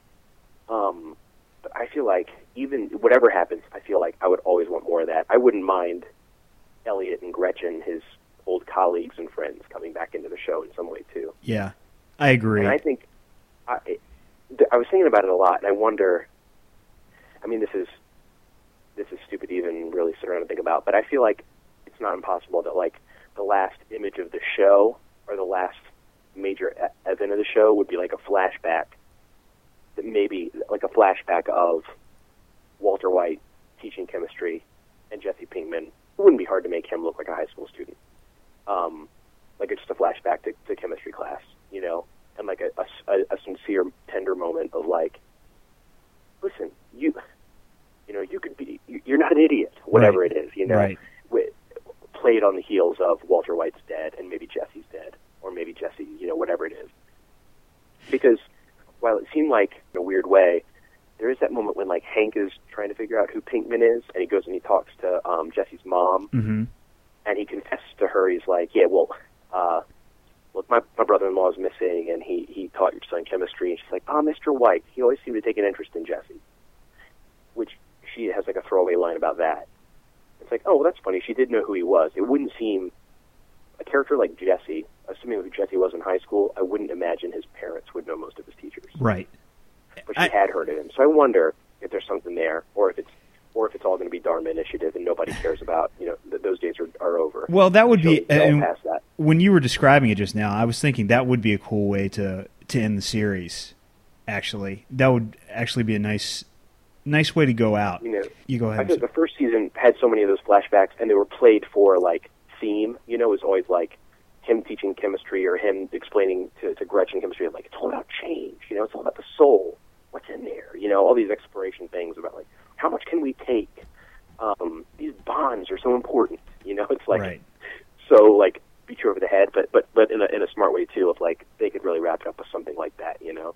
Um, but I feel like even whatever happens, I feel like I would always want more of that. I wouldn't mind Elliot and Gretchen, his old colleagues and friends, coming back into the show in some way too. Yeah, I agree. And I think I, I was thinking about it a lot, and I wonder. I mean, this is this is stupid to even really sit around and think about, but I feel like it's not impossible that like the last image of the show or the last major e- event of the show would be like a flashback. That maybe like a flashback of Walter White teaching chemistry and Jesse Pinkman. It wouldn't be hard to make him look like a high school student. Um, like it's just a flashback to, to chemistry class, you know, and like a, a, a sincere, tender moment of like, listen, you, you know, you could be, you're not an idiot, whatever Right. it is, you know, Right. with, played on the heels of Walter White's dead, and maybe Jesse's dead, or maybe Jesse, you know, whatever it is. Because while it seemed like, in a weird way, there is that moment when, like, Hank is trying to figure out who Pinkman is, and he goes and he talks to um, Jesse's mom, Mm-hmm. and he confesses to her, he's like, yeah, well, uh, look, my, my brother-in-law is missing, and he, he taught your son chemistry, and she's like, oh, Mister White, he always seemed to take an interest in Jesse. Which, she has like a throwaway line about that. It's like, oh, well, that's funny. She did know who he was. It wouldn't seem a character like Jesse, assuming who Jesse was in high school. I wouldn't imagine his parents would know most of his teachers. Right. But she I, had heard of him, so I wonder if there's something there, or if it's, or if it's all going to be Dharma Initiative and nobody cares about. You know, th- those days are, are over. Well, that would so, be. And past that. When you were describing it just now, I was thinking that would be a cool way to to end the series. Actually, that would actually be a nice, nice way to go out. You know, you go ahead. I think the first season had so many of those flashbacks, and they were played for like theme. You know, it was always like him teaching chemistry or him explaining to, to Gretchen chemistry. Like, it's all about change. You know, it's all about the soul. What's in there? You know, all these exploration things about like how much can we take? Um, these bonds are so important. You know, it's like right. so like beat you over the head, but but but in a in a smart way too. Of like they could really wrap it up with something like that. You know.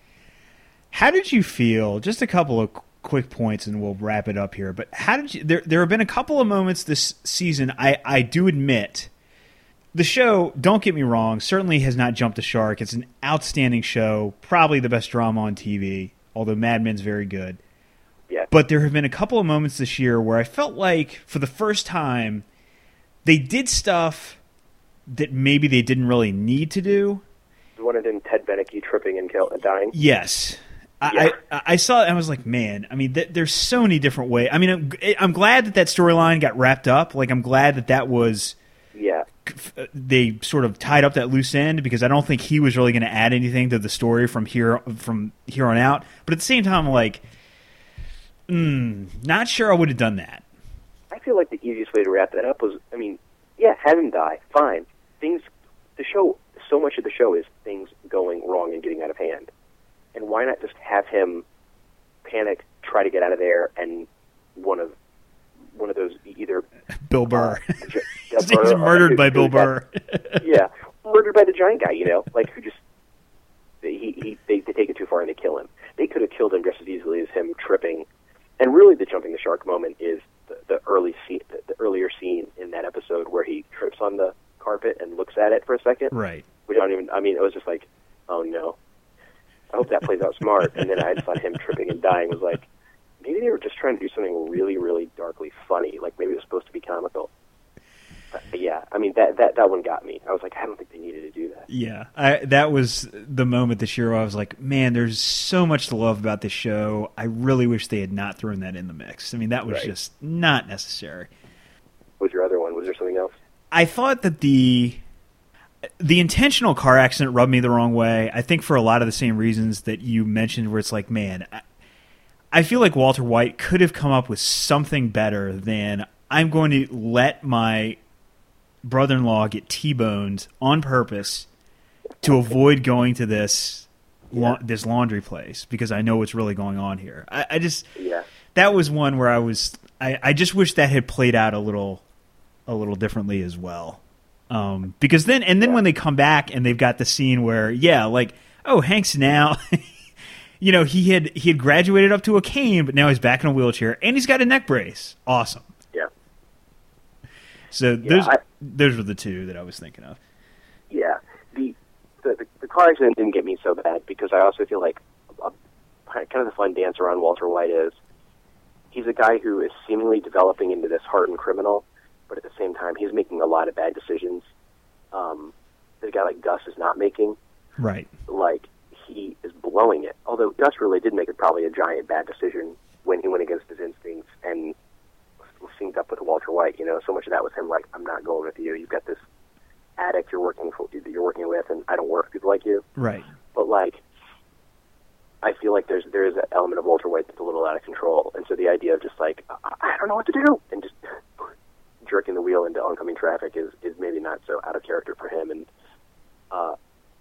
How did you feel? Just a couple of quick points, and we'll wrap it up here. But how did you? There, there have been a couple of moments this season. I, I do admit, the show. Don't get me wrong. Certainly has not jumped the shark. It's an outstanding show. Probably the best drama on T V. Although Mad Men's very good. Yeah. But there have been a couple of moments this year where I felt like, for the first time, they did stuff that maybe they didn't really need to do. The one in Ted Beneke tripping and, kill, and dying. Yes. Yeah. I, I saw it and I was like, man, I mean, th- there's so many different ways. I mean, I'm, I'm glad that that storyline got wrapped up. Like, I'm glad that that was, yeah, they sort of tied up that loose end, because I don't think he was really going to add anything to the story from here, from here on out. But at the same time, I'm like, mm, not sure I would have done that. I feel like the easiest way to wrap that up was, I mean, yeah, have him die, fine. Things, the show, so much of the show is things going wrong and getting out of hand. And why not just have him panic, try to get out of there, and one of one of those either Bill Burr, uh, J- he's Burr, murdered by Bill Burr. yeah, murdered by the giant guy. You know, like who just he, he they, they take it too far and they kill him. They could have killed him just as easily as him tripping. And really, the jumping the shark moment is the, the early scene, the, the earlier scene in that episode where he trips on the carpet and looks at it for a second. Right. We don't even. I mean, it was just like, oh no. I hope that plays out smart. And then I just thought him tripping and dying was like, maybe they were just trying to do something really, really darkly funny. Like maybe it was supposed to be comical. But yeah, I mean, that, that, that one got me. I was like, I don't think they needed to do that. Yeah, I, that was the moment this year where I was like, man, there's so much to love about this show. I really wish they had not thrown that in the mix. I mean, that was right. just not necessary. What was your other one? Was there something else? I thought that the... The intentional car accident rubbed me the wrong way. I think for a lot of the same reasons that you mentioned, where it's like, man, I, I feel like Walter White could have come up with something better than I'm going to let my brother-in-law get T-boned on purpose to avoid going to this yeah. la- this laundry place because I know what's really going on here. I, I just yeah. that was one where I was I, I just wish that had played out a little a little differently as well. Um, because then, and then yeah. when they come back and they've got the scene where, yeah, like, oh, Hank's now, you know, he had he had graduated up to a cane, but now he's back in a wheelchair and he's got a neck brace. Awesome. Yeah. So yeah, those I, those were the two that I was thinking of. Yeah. The the, the, the car accident didn't get me so bad because I also feel like a, kind of the fun dance around Walter White is he's a guy who is seemingly developing into this hardened criminal. But at the same time, he's making a lot of bad decisions um, that a guy like Gus is not making. Right. Like, he is blowing it. Although Gus really did make it probably a giant bad decision when he went against his instincts and synced up with Walter White. You know, so much of that was him like, I'm not going with you. You've got this addict you're working for, that you're working with, and I don't work with people like you. Right. But, like, I feel like there's there is an element of Walter White that's a little out of control. And so the idea of just like, I, I don't know what to do, and just jerking the wheel into oncoming traffic is, is maybe not so out of character for him, and uh,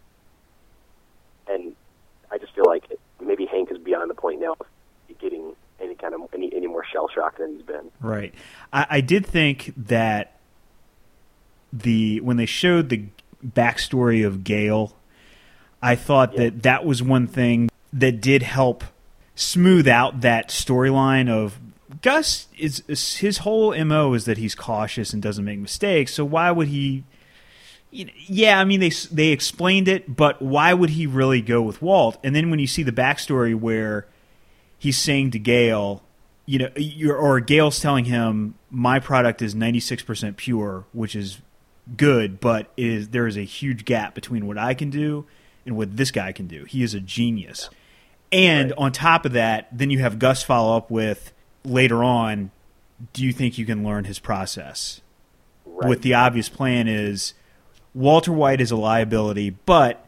and I just feel like it, maybe Hank is beyond the point now of getting any kind of any, any more shell shock than he's been. Right. I, I did think that the when they showed the backstory of Gale, I thought yeah. that that was one thing that did help smooth out that storyline of. Gus is, is his whole M O is that he's cautious and doesn't make mistakes. So why would he? You know, yeah, I mean they they explained it, but why would he really go with Walt? And then when you see the backstory where he's saying to Gale, you know, you're, or Gail's telling him, my product is ninety-six percent pure, which is good, but it is, there is a huge gap between what I can do and what this guy can do. He is a genius. Yeah. And right. on top of that, then you have Gus follow up with, later on, do you think you can learn his process? Right. With the obvious plan is, Walter White is a liability, but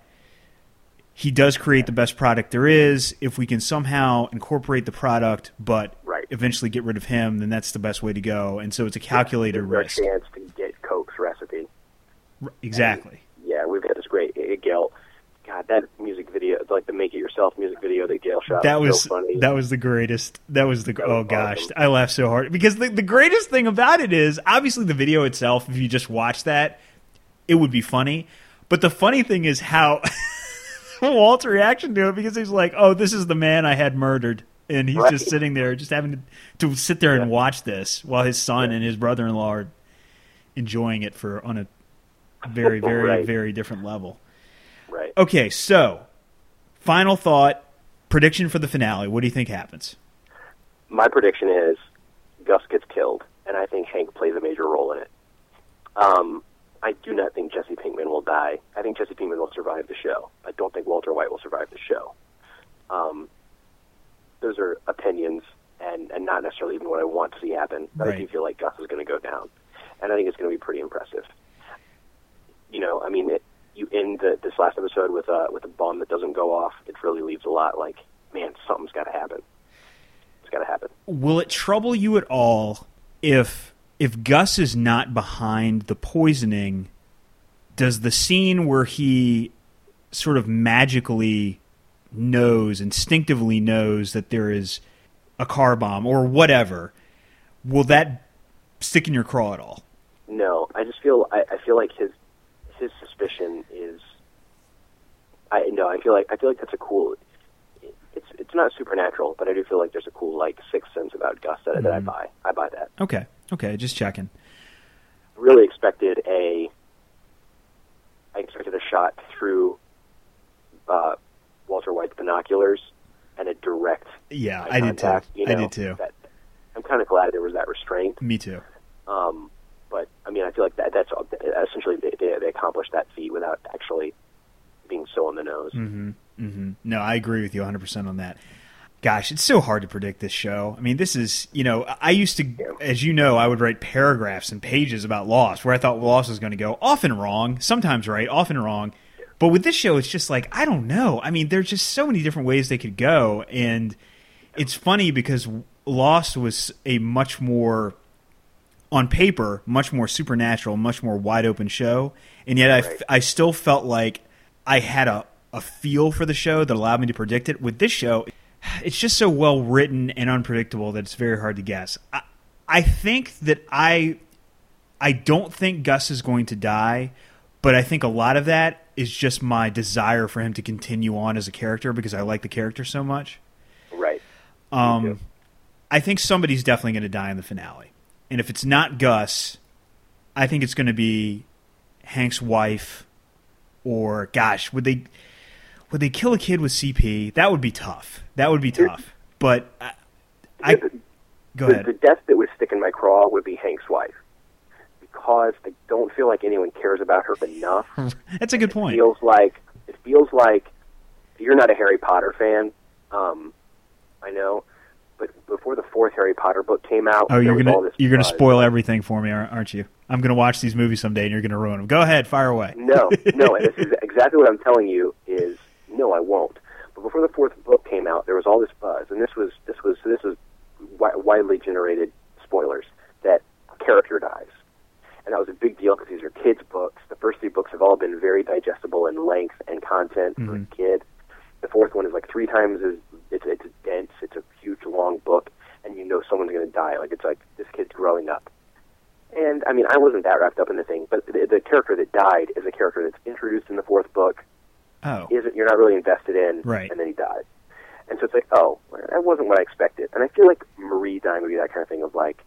he does create the best product there is. If we can somehow incorporate the product, but right. eventually get rid of him, then that's the best way to go. And so it's a calculated yeah, risk. A chance to get Coke's recipe. Exactly. And, yeah, we've got this great uh, Gail. God, that music video, like the Make It Yourself music video that Gail shot. That was so funny. That was the greatest. That was the. That oh was gosh, awesome. I laughed so hard because the the greatest thing about it is obviously the video itself. If you just watch that, it would be funny. But the funny thing is how Walt's reaction to it, because he's like, "Oh, this is the man I had murdered," and he's right. just sitting there, just having to, to sit there yeah. and watch this while his son yeah. and his brother-in-law are enjoying it for on a very, very, right. very different level. Right. Okay, so final thought, prediction for the finale. What do you think happens? My prediction is Gus gets killed, and I think Hank plays a major role in it. Um, I do not think Jesse Pinkman will die. I think Jesse Pinkman will survive the show. I don't think Walter White will survive the show. Um, those are opinions, and, and not necessarily even what I want to see happen. But right. I do feel like Gus is going to go down, and I think it's going to be pretty impressive. You know, I mean, it, you end the, this last episode with a with a bomb that doesn't go off. It really leaves a lot like, man, something's got to happen. It's got to happen. Will it trouble you at all if if Gus is not behind the poisoning? Does the scene where he sort of magically knows, instinctively knows that there is a car bomb or whatever, will that stick in your craw at all? No, I just feel I, I feel like his his suspicion is. I no, I feel like I feel like that's a cool. It's it's not supernatural, but I do feel like there's a cool like sixth sense about Gus that, mm-hmm. that I buy. I buy that. Okay, okay, just checking. Really expected a. I expected a shot through uh, Walter White's binoculars and a direct. Yeah, eye I contact, did too. You know, I did too. That, I'm kind of glad there was that restraint. Me too. Um, but I mean, I feel like that that's essentially they, they, they accomplished that feat without actually being so on the nose. Mm-hmm. Mm-hmm. No, I agree with you one hundred percent on that. Gosh, it's so hard to predict this show. I mean, this is, you know, I used to, yeah. as you know, I would write paragraphs and pages about Lost, where I thought Lost was going to go. Often wrong, sometimes right, often wrong. Yeah. But with this show, it's just like, I don't know. I mean, there's just so many different ways they could go. And it's funny because Lost was a much more, on paper, much more supernatural, much more wide open show. And yet I, right. I still felt like I had a, a feel for the show that allowed me to predict it. With this show, it's just so well written and unpredictable that it's very hard to guess. I, I think that I I don't think Gus is going to die, but I think a lot of that is just my desire for him to continue on as a character because I like the character so much. Right. Um, I think somebody's definitely going to die in the finale. And if it's not Gus, I think it's going to be Hank's wife or, gosh, would they... Would they kill a kid with C P? That would be tough. That would be tough. But I, I the, go the, ahead. The death that would stick in my craw would be Hank's wife, because I don't feel like anyone cares about her enough. That's a good point. It feels like it feels like you're not a Harry Potter fan. Um, I know, but before the fourth Harry Potter book came out, oh, you're gonna you're gonna buzz. spoil everything for me, aren't you? I'm gonna watch these movies someday, and you're gonna ruin them. Go ahead, fire away. No, no, and this is exactly what I'm telling you. Is no, I won't. But before the fourth book came out, there was all this buzz, and this was this was this was wi- widely generated spoilers that a character dies, and that was a big deal because these are kids' books. The first three books have all been very digestible in length and content mm-hmm. for a kid. The fourth one is like three times as it's it's dense. It's a huge, long book, and you know someone's going to die. Like it's like this kid's growing up. And I mean, I wasn't that wrapped up in the thing, but the, the character that died is a character that's introduced in the fourth book. Oh, isn't you're not really invested in, right? And then he died, and so it's like, oh, that wasn't what I expected. And I feel like Marie dying would be that kind of thing of like,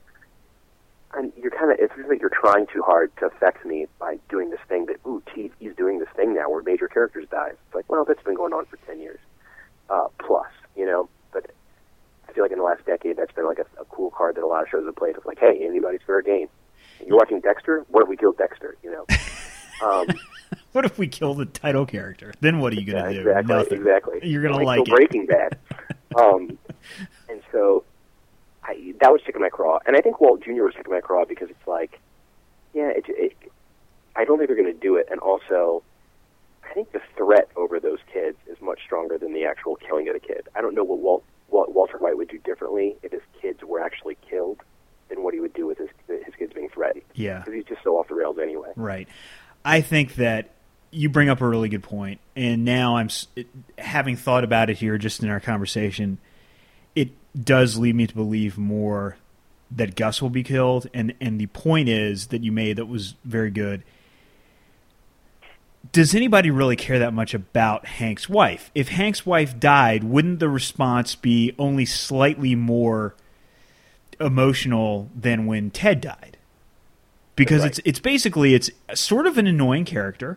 and you're kind of it feels like you're trying too hard to affect me by doing this thing that ooh, T V's doing this thing now where major characters die. It's like, well, that's been going on for ten years uh, plus, you know. But I feel like in the last decade, that's been like a, a cool card that a lot of shows have played. It's like, hey, anybody's fair game. You're watching Dexter? What if we killed Dexter? You know. Um, what if we kill the title character? Then what are you going to yeah, do? Exactly. Nothing. Exactly. You're going to like, like it. Breaking Bad. um, and so I, that was sticking my craw, and I think Walt Junior was sticking my craw because it's like, yeah, it, it, I don't think they're going to do it, and also, I think the threat over those kids is much stronger than the actual killing of the kid. I don't know what Walt, what Walter White would do differently if his kids were actually killed than what he would do with his his kids being threatened. Yeah, because he's just so off the rails anyway. Right. I think that you bring up a really good point, and now I'm having thought about it here just in our conversation. It does lead me to believe more that Gus will be killed, and, and the point is that you made that was very good. Does anybody really care that much about Hank's wife? If Hank's wife died, wouldn't the response be only slightly more emotional than when Ted died? Because right. it's it's basically it's sort of an annoying character.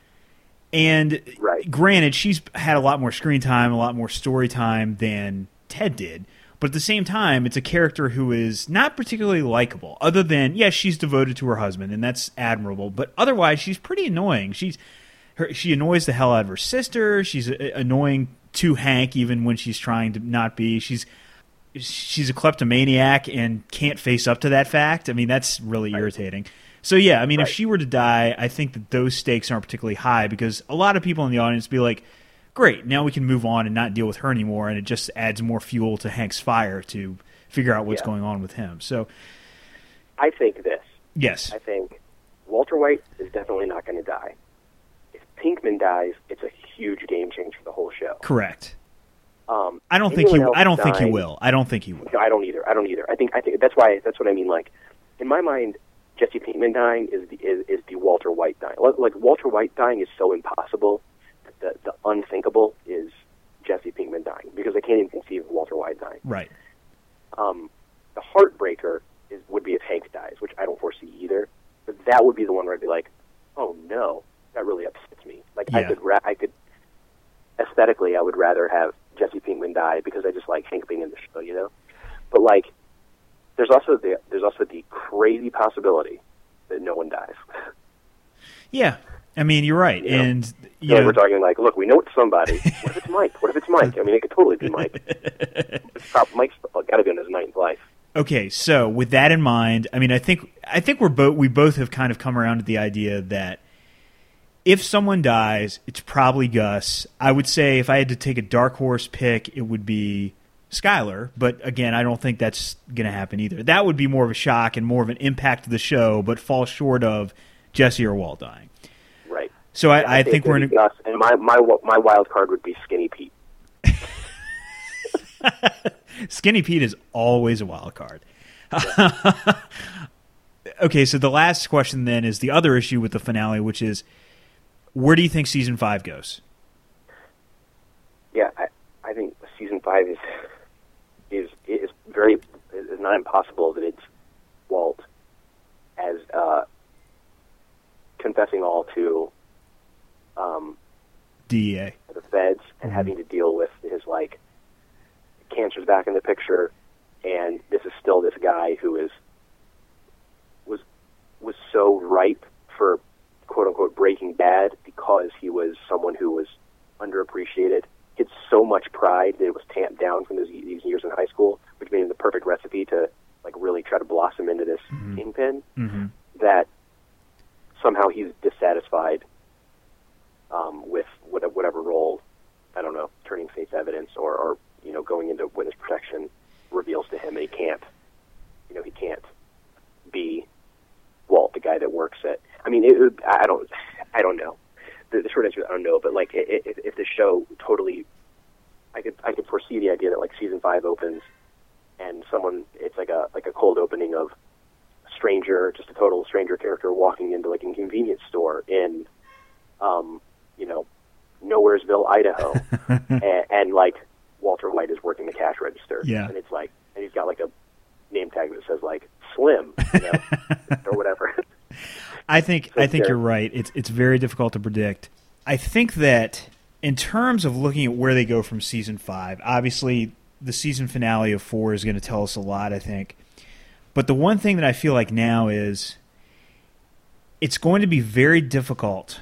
And right. granted, she's had a lot more screen time, a lot more story time than Ted did. But at the same time, it's a character who is not particularly likable, other than, yes, she's devoted to her husband, and that's admirable. But otherwise, she's pretty annoying. She's her, She annoys the hell out of her sister. She's annoying to Hank, even when she's trying to not be. She's she's a kleptomaniac and can't face up to that fact. I mean, that's really right. irritating. So, yeah, I mean, right. if she were to die, I think that those stakes aren't particularly high because a lot of people in the audience be like, great, now we can move on and not deal with her anymore, and it just adds more fuel to Hank's fire to figure out what's yeah. going on with him. So, I think this. Yes. I think Walter White is definitely not going to die. If Pinkman dies, it's a huge game change for the whole show. Correct. Um, I don't think he. I don't dying, think he will. I don't think he will. No, I don't either. I don't either. I think. I think that's why. That's what I mean. Like, in my mind, Jesse Pinkman dying is the is, is the Walter White dying. Like, like Walter White dying is so impossible. The, the unthinkable is Jesse Pinkman dying because I can't even conceive of Walter White dying. Right. Um, the heartbreaker is would be if Hank dies, which I don't foresee either. But that would be the one where I'd be like, oh no, that really upsets me. Like yeah. I could, ra- I could aesthetically, I would rather have Jesse Pinkman die because I just like Hank being in the show, you know. But like, there's also the there's also the crazy possibility that no one dies. Yeah. I mean, you're right, you know? and you so know, we're talking like, look, we know it's somebody. What if it's Mike? What if it's Mike? I mean, it could totally be Mike. It's top, Mike's got to be in his ninth life. Okay, so with that in mind, I mean, I think I think we're both we both have kind of come around to the idea that if someone dies, it's probably Gus. I would say if I had to take a dark horse pick, it would be Skyler. But again, I don't think that's going to happen either. That would be more of a shock and more of an impact to the show, but fall short of Jesse or Walt dying. Right. So I, yeah, I, I think we're in a... Gus, and my, my, my wild card would be Skinny Pete. Skinny Pete is always a wild card. Yeah. Okay, so the last question then is the other issue with the finale, which is where do you think season five goes? Yeah, I, I think season five is is is very is not impossible that it's Walt as uh, confessing all to um, D E A, the feds, and mm-hmm. having to deal with his like cancer's back in the picture, and this is still this guy who is was was so ripe for quote unquote Breaking Bad because he was someone who was underappreciated. He had so much pride that it was tamped down from those, these years in high school, which made him the perfect recipe to like really try to blossom into this mm-hmm. kingpin. Mm-hmm. That somehow he's dissatisfied um, with whatever role, I don't know, turning state's evidence or, or you know going into witness protection reveals to him, and he can't, you know, he can't be Walt, the guy that works at. I mean, it, I don't, I don't know. The, the short answer is I don't know. But like, if, if the show totally, I could, I could foresee the idea that like season five opens, and someone, it's like a like a cold opening of a stranger, just a total stranger character walking into like a convenience store in, um, you know, Nowheresville, Idaho, and, and like Walter White is working the cash register, yeah, and it's like, and he's got like a name tag that says like Slim, you know, or whatever. I think I think you're right. It's it's very difficult to predict. I think that in terms of looking at where they go from season five, obviously the season finale of four is going to tell us a lot, I think. But the one thing that I feel like now is it's going to be very difficult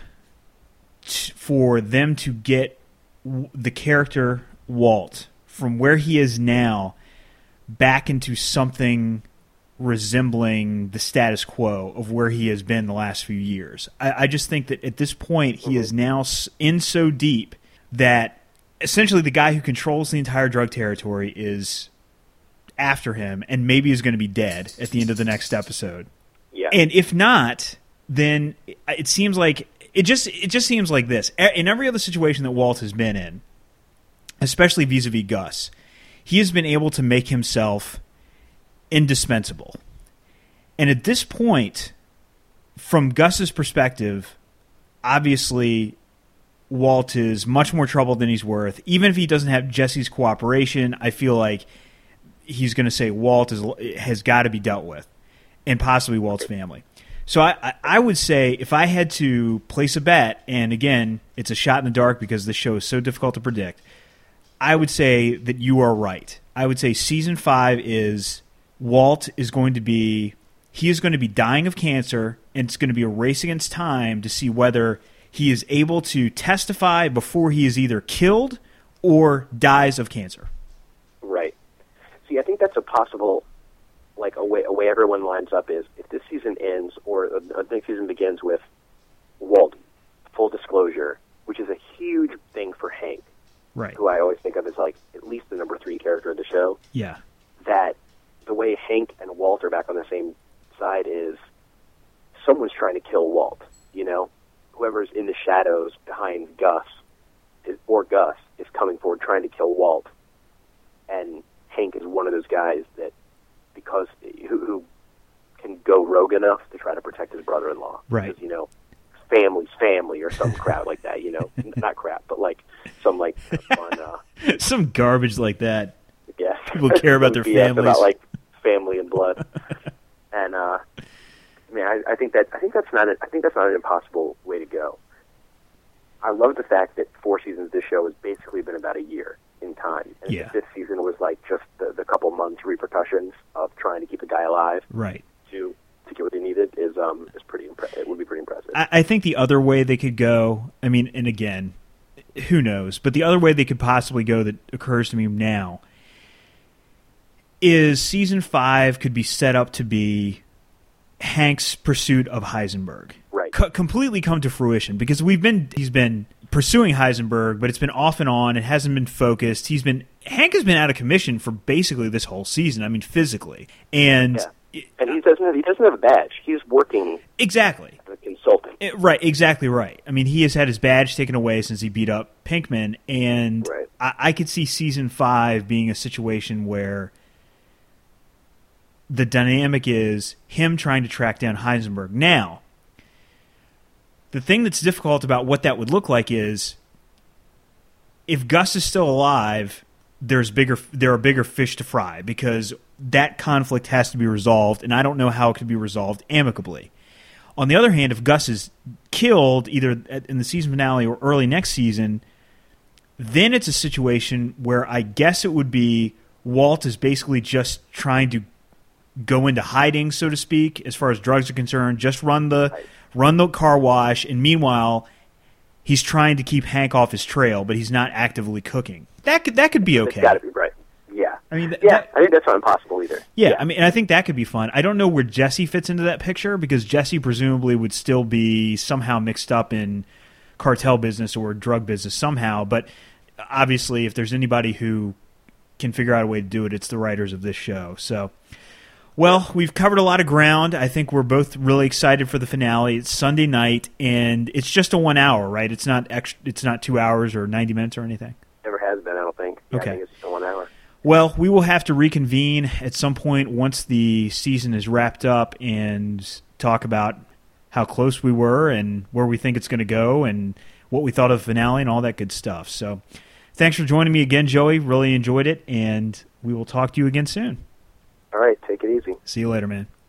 t- for them to get w- the character Walt from where he is now back into something resembling the status quo of where he has been the last few years. I, I just think that at this point he is now in so deep that essentially the guy who controls the entire drug territory is after him and maybe is going to be dead at the end of the next episode. Yeah. And if not, then it seems like it just it just seems like this. In every other situation that Walt has been in, especially vis-a-vis Gus, he has been able to make himself indispensable. And at this point, from Gus's perspective, obviously Walt is much more trouble than he's worth. Even if he doesn't have Jesse's cooperation, I feel like he's going to say Walt is, has got to be dealt with, and possibly Walt's family. So I, I, I would say if I had to place a bet, and again, it's a shot in the dark because this show is so difficult to predict, I would say that you are right. I would say season five is Walt is going to be, he is going to be dying of cancer, and it's going to be a race against time to see whether he is able to testify before he is either killed or dies of cancer. Right. See, I think that's a possible, like a way, a way everyone lines up is if this season ends or the next season begins with Walt, full disclosure, which is a huge thing for Hank, right? Who I always think of as like at least the number three character of the show. Yeah. That the way Hank and Walt are back on the same side is someone's trying to kill Walt. You know, whoever's in the shadows behind Gus is, or Gus is coming forward trying to kill Walt, and Hank is one of those guys that because who, who can go rogue enough to try to protect his brother-in-law. Right. Because, you know, family's family or some crap like that, you know. Not crap, but like some like fun uh some garbage like that. Yeah. People care about their families. About like family and blood. And uh I mean I, I think that I think that's not a, I think that's not an impossible way to go. I love the fact that four seasons of this show has basically been about a year in time. And yeah. this season was like just the, the couple months repercussions of trying to keep a guy alive. Right. To to get what they needed is um is pretty impre- it would be pretty impressive. I, I think the other way they could go, I mean, and again, who knows, but the other way they could possibly go that occurs to me now is season five could be set up to be Hank's pursuit of Heisenberg. Right. C- completely come to fruition because we've been he's been pursuing Heisenberg, but it's been off and on. It hasn't been focused. He's been Hank has been out of commission for basically this whole season. I mean, physically, and yeah. and he doesn't have, he doesn't have a badge. He's working exactly as a consultant. It, right, exactly right. I mean, he has had his badge taken away since he beat up Pinkman, and right. I, I could see season five being a situation where the dynamic is him trying to track down Heisenberg. Now, the thing that's difficult about what that would look like is if Gus is still alive, there's bigger there are bigger fish to fry because that conflict has to be resolved, and I don't know how it could be resolved amicably. On the other hand, if Gus is killed either in the season finale or early next season, then it's a situation where I guess it would be Walt is basically just trying to go into hiding, so to speak, as far as drugs are concerned, just run the right. run the car wash, and meanwhile, he's trying to keep Hank off his trail, but he's not actively cooking. That could that could be okay. It's got to be right. Yeah. I mean, th- yeah. that, I think that's not impossible either. yeah, yeah. I mean, and I think that could be fun. I don't know where Jesse fits into that picture because Jesse presumably would still be somehow mixed up in cartel business or drug business somehow. But obviously, if there's anybody who can figure out a way to do it, it's the writers of this show. So. Well, we've covered a lot of ground. I think we're both really excited for the finale. It's Sunday night, and it's just a one hour, right? It's not extra, It's not two hours or ninety minutes or anything? Never has been, I don't think. Yeah, okay. I think it's just a one hour. Well, we will have to reconvene at some point once the season is wrapped up and talk about how close we were and where we think it's going to go and what we thought of the finale and all that good stuff. So thanks for joining me again, Joey. Really enjoyed it, and we will talk to you again soon. All right, take it easy. See you later, man.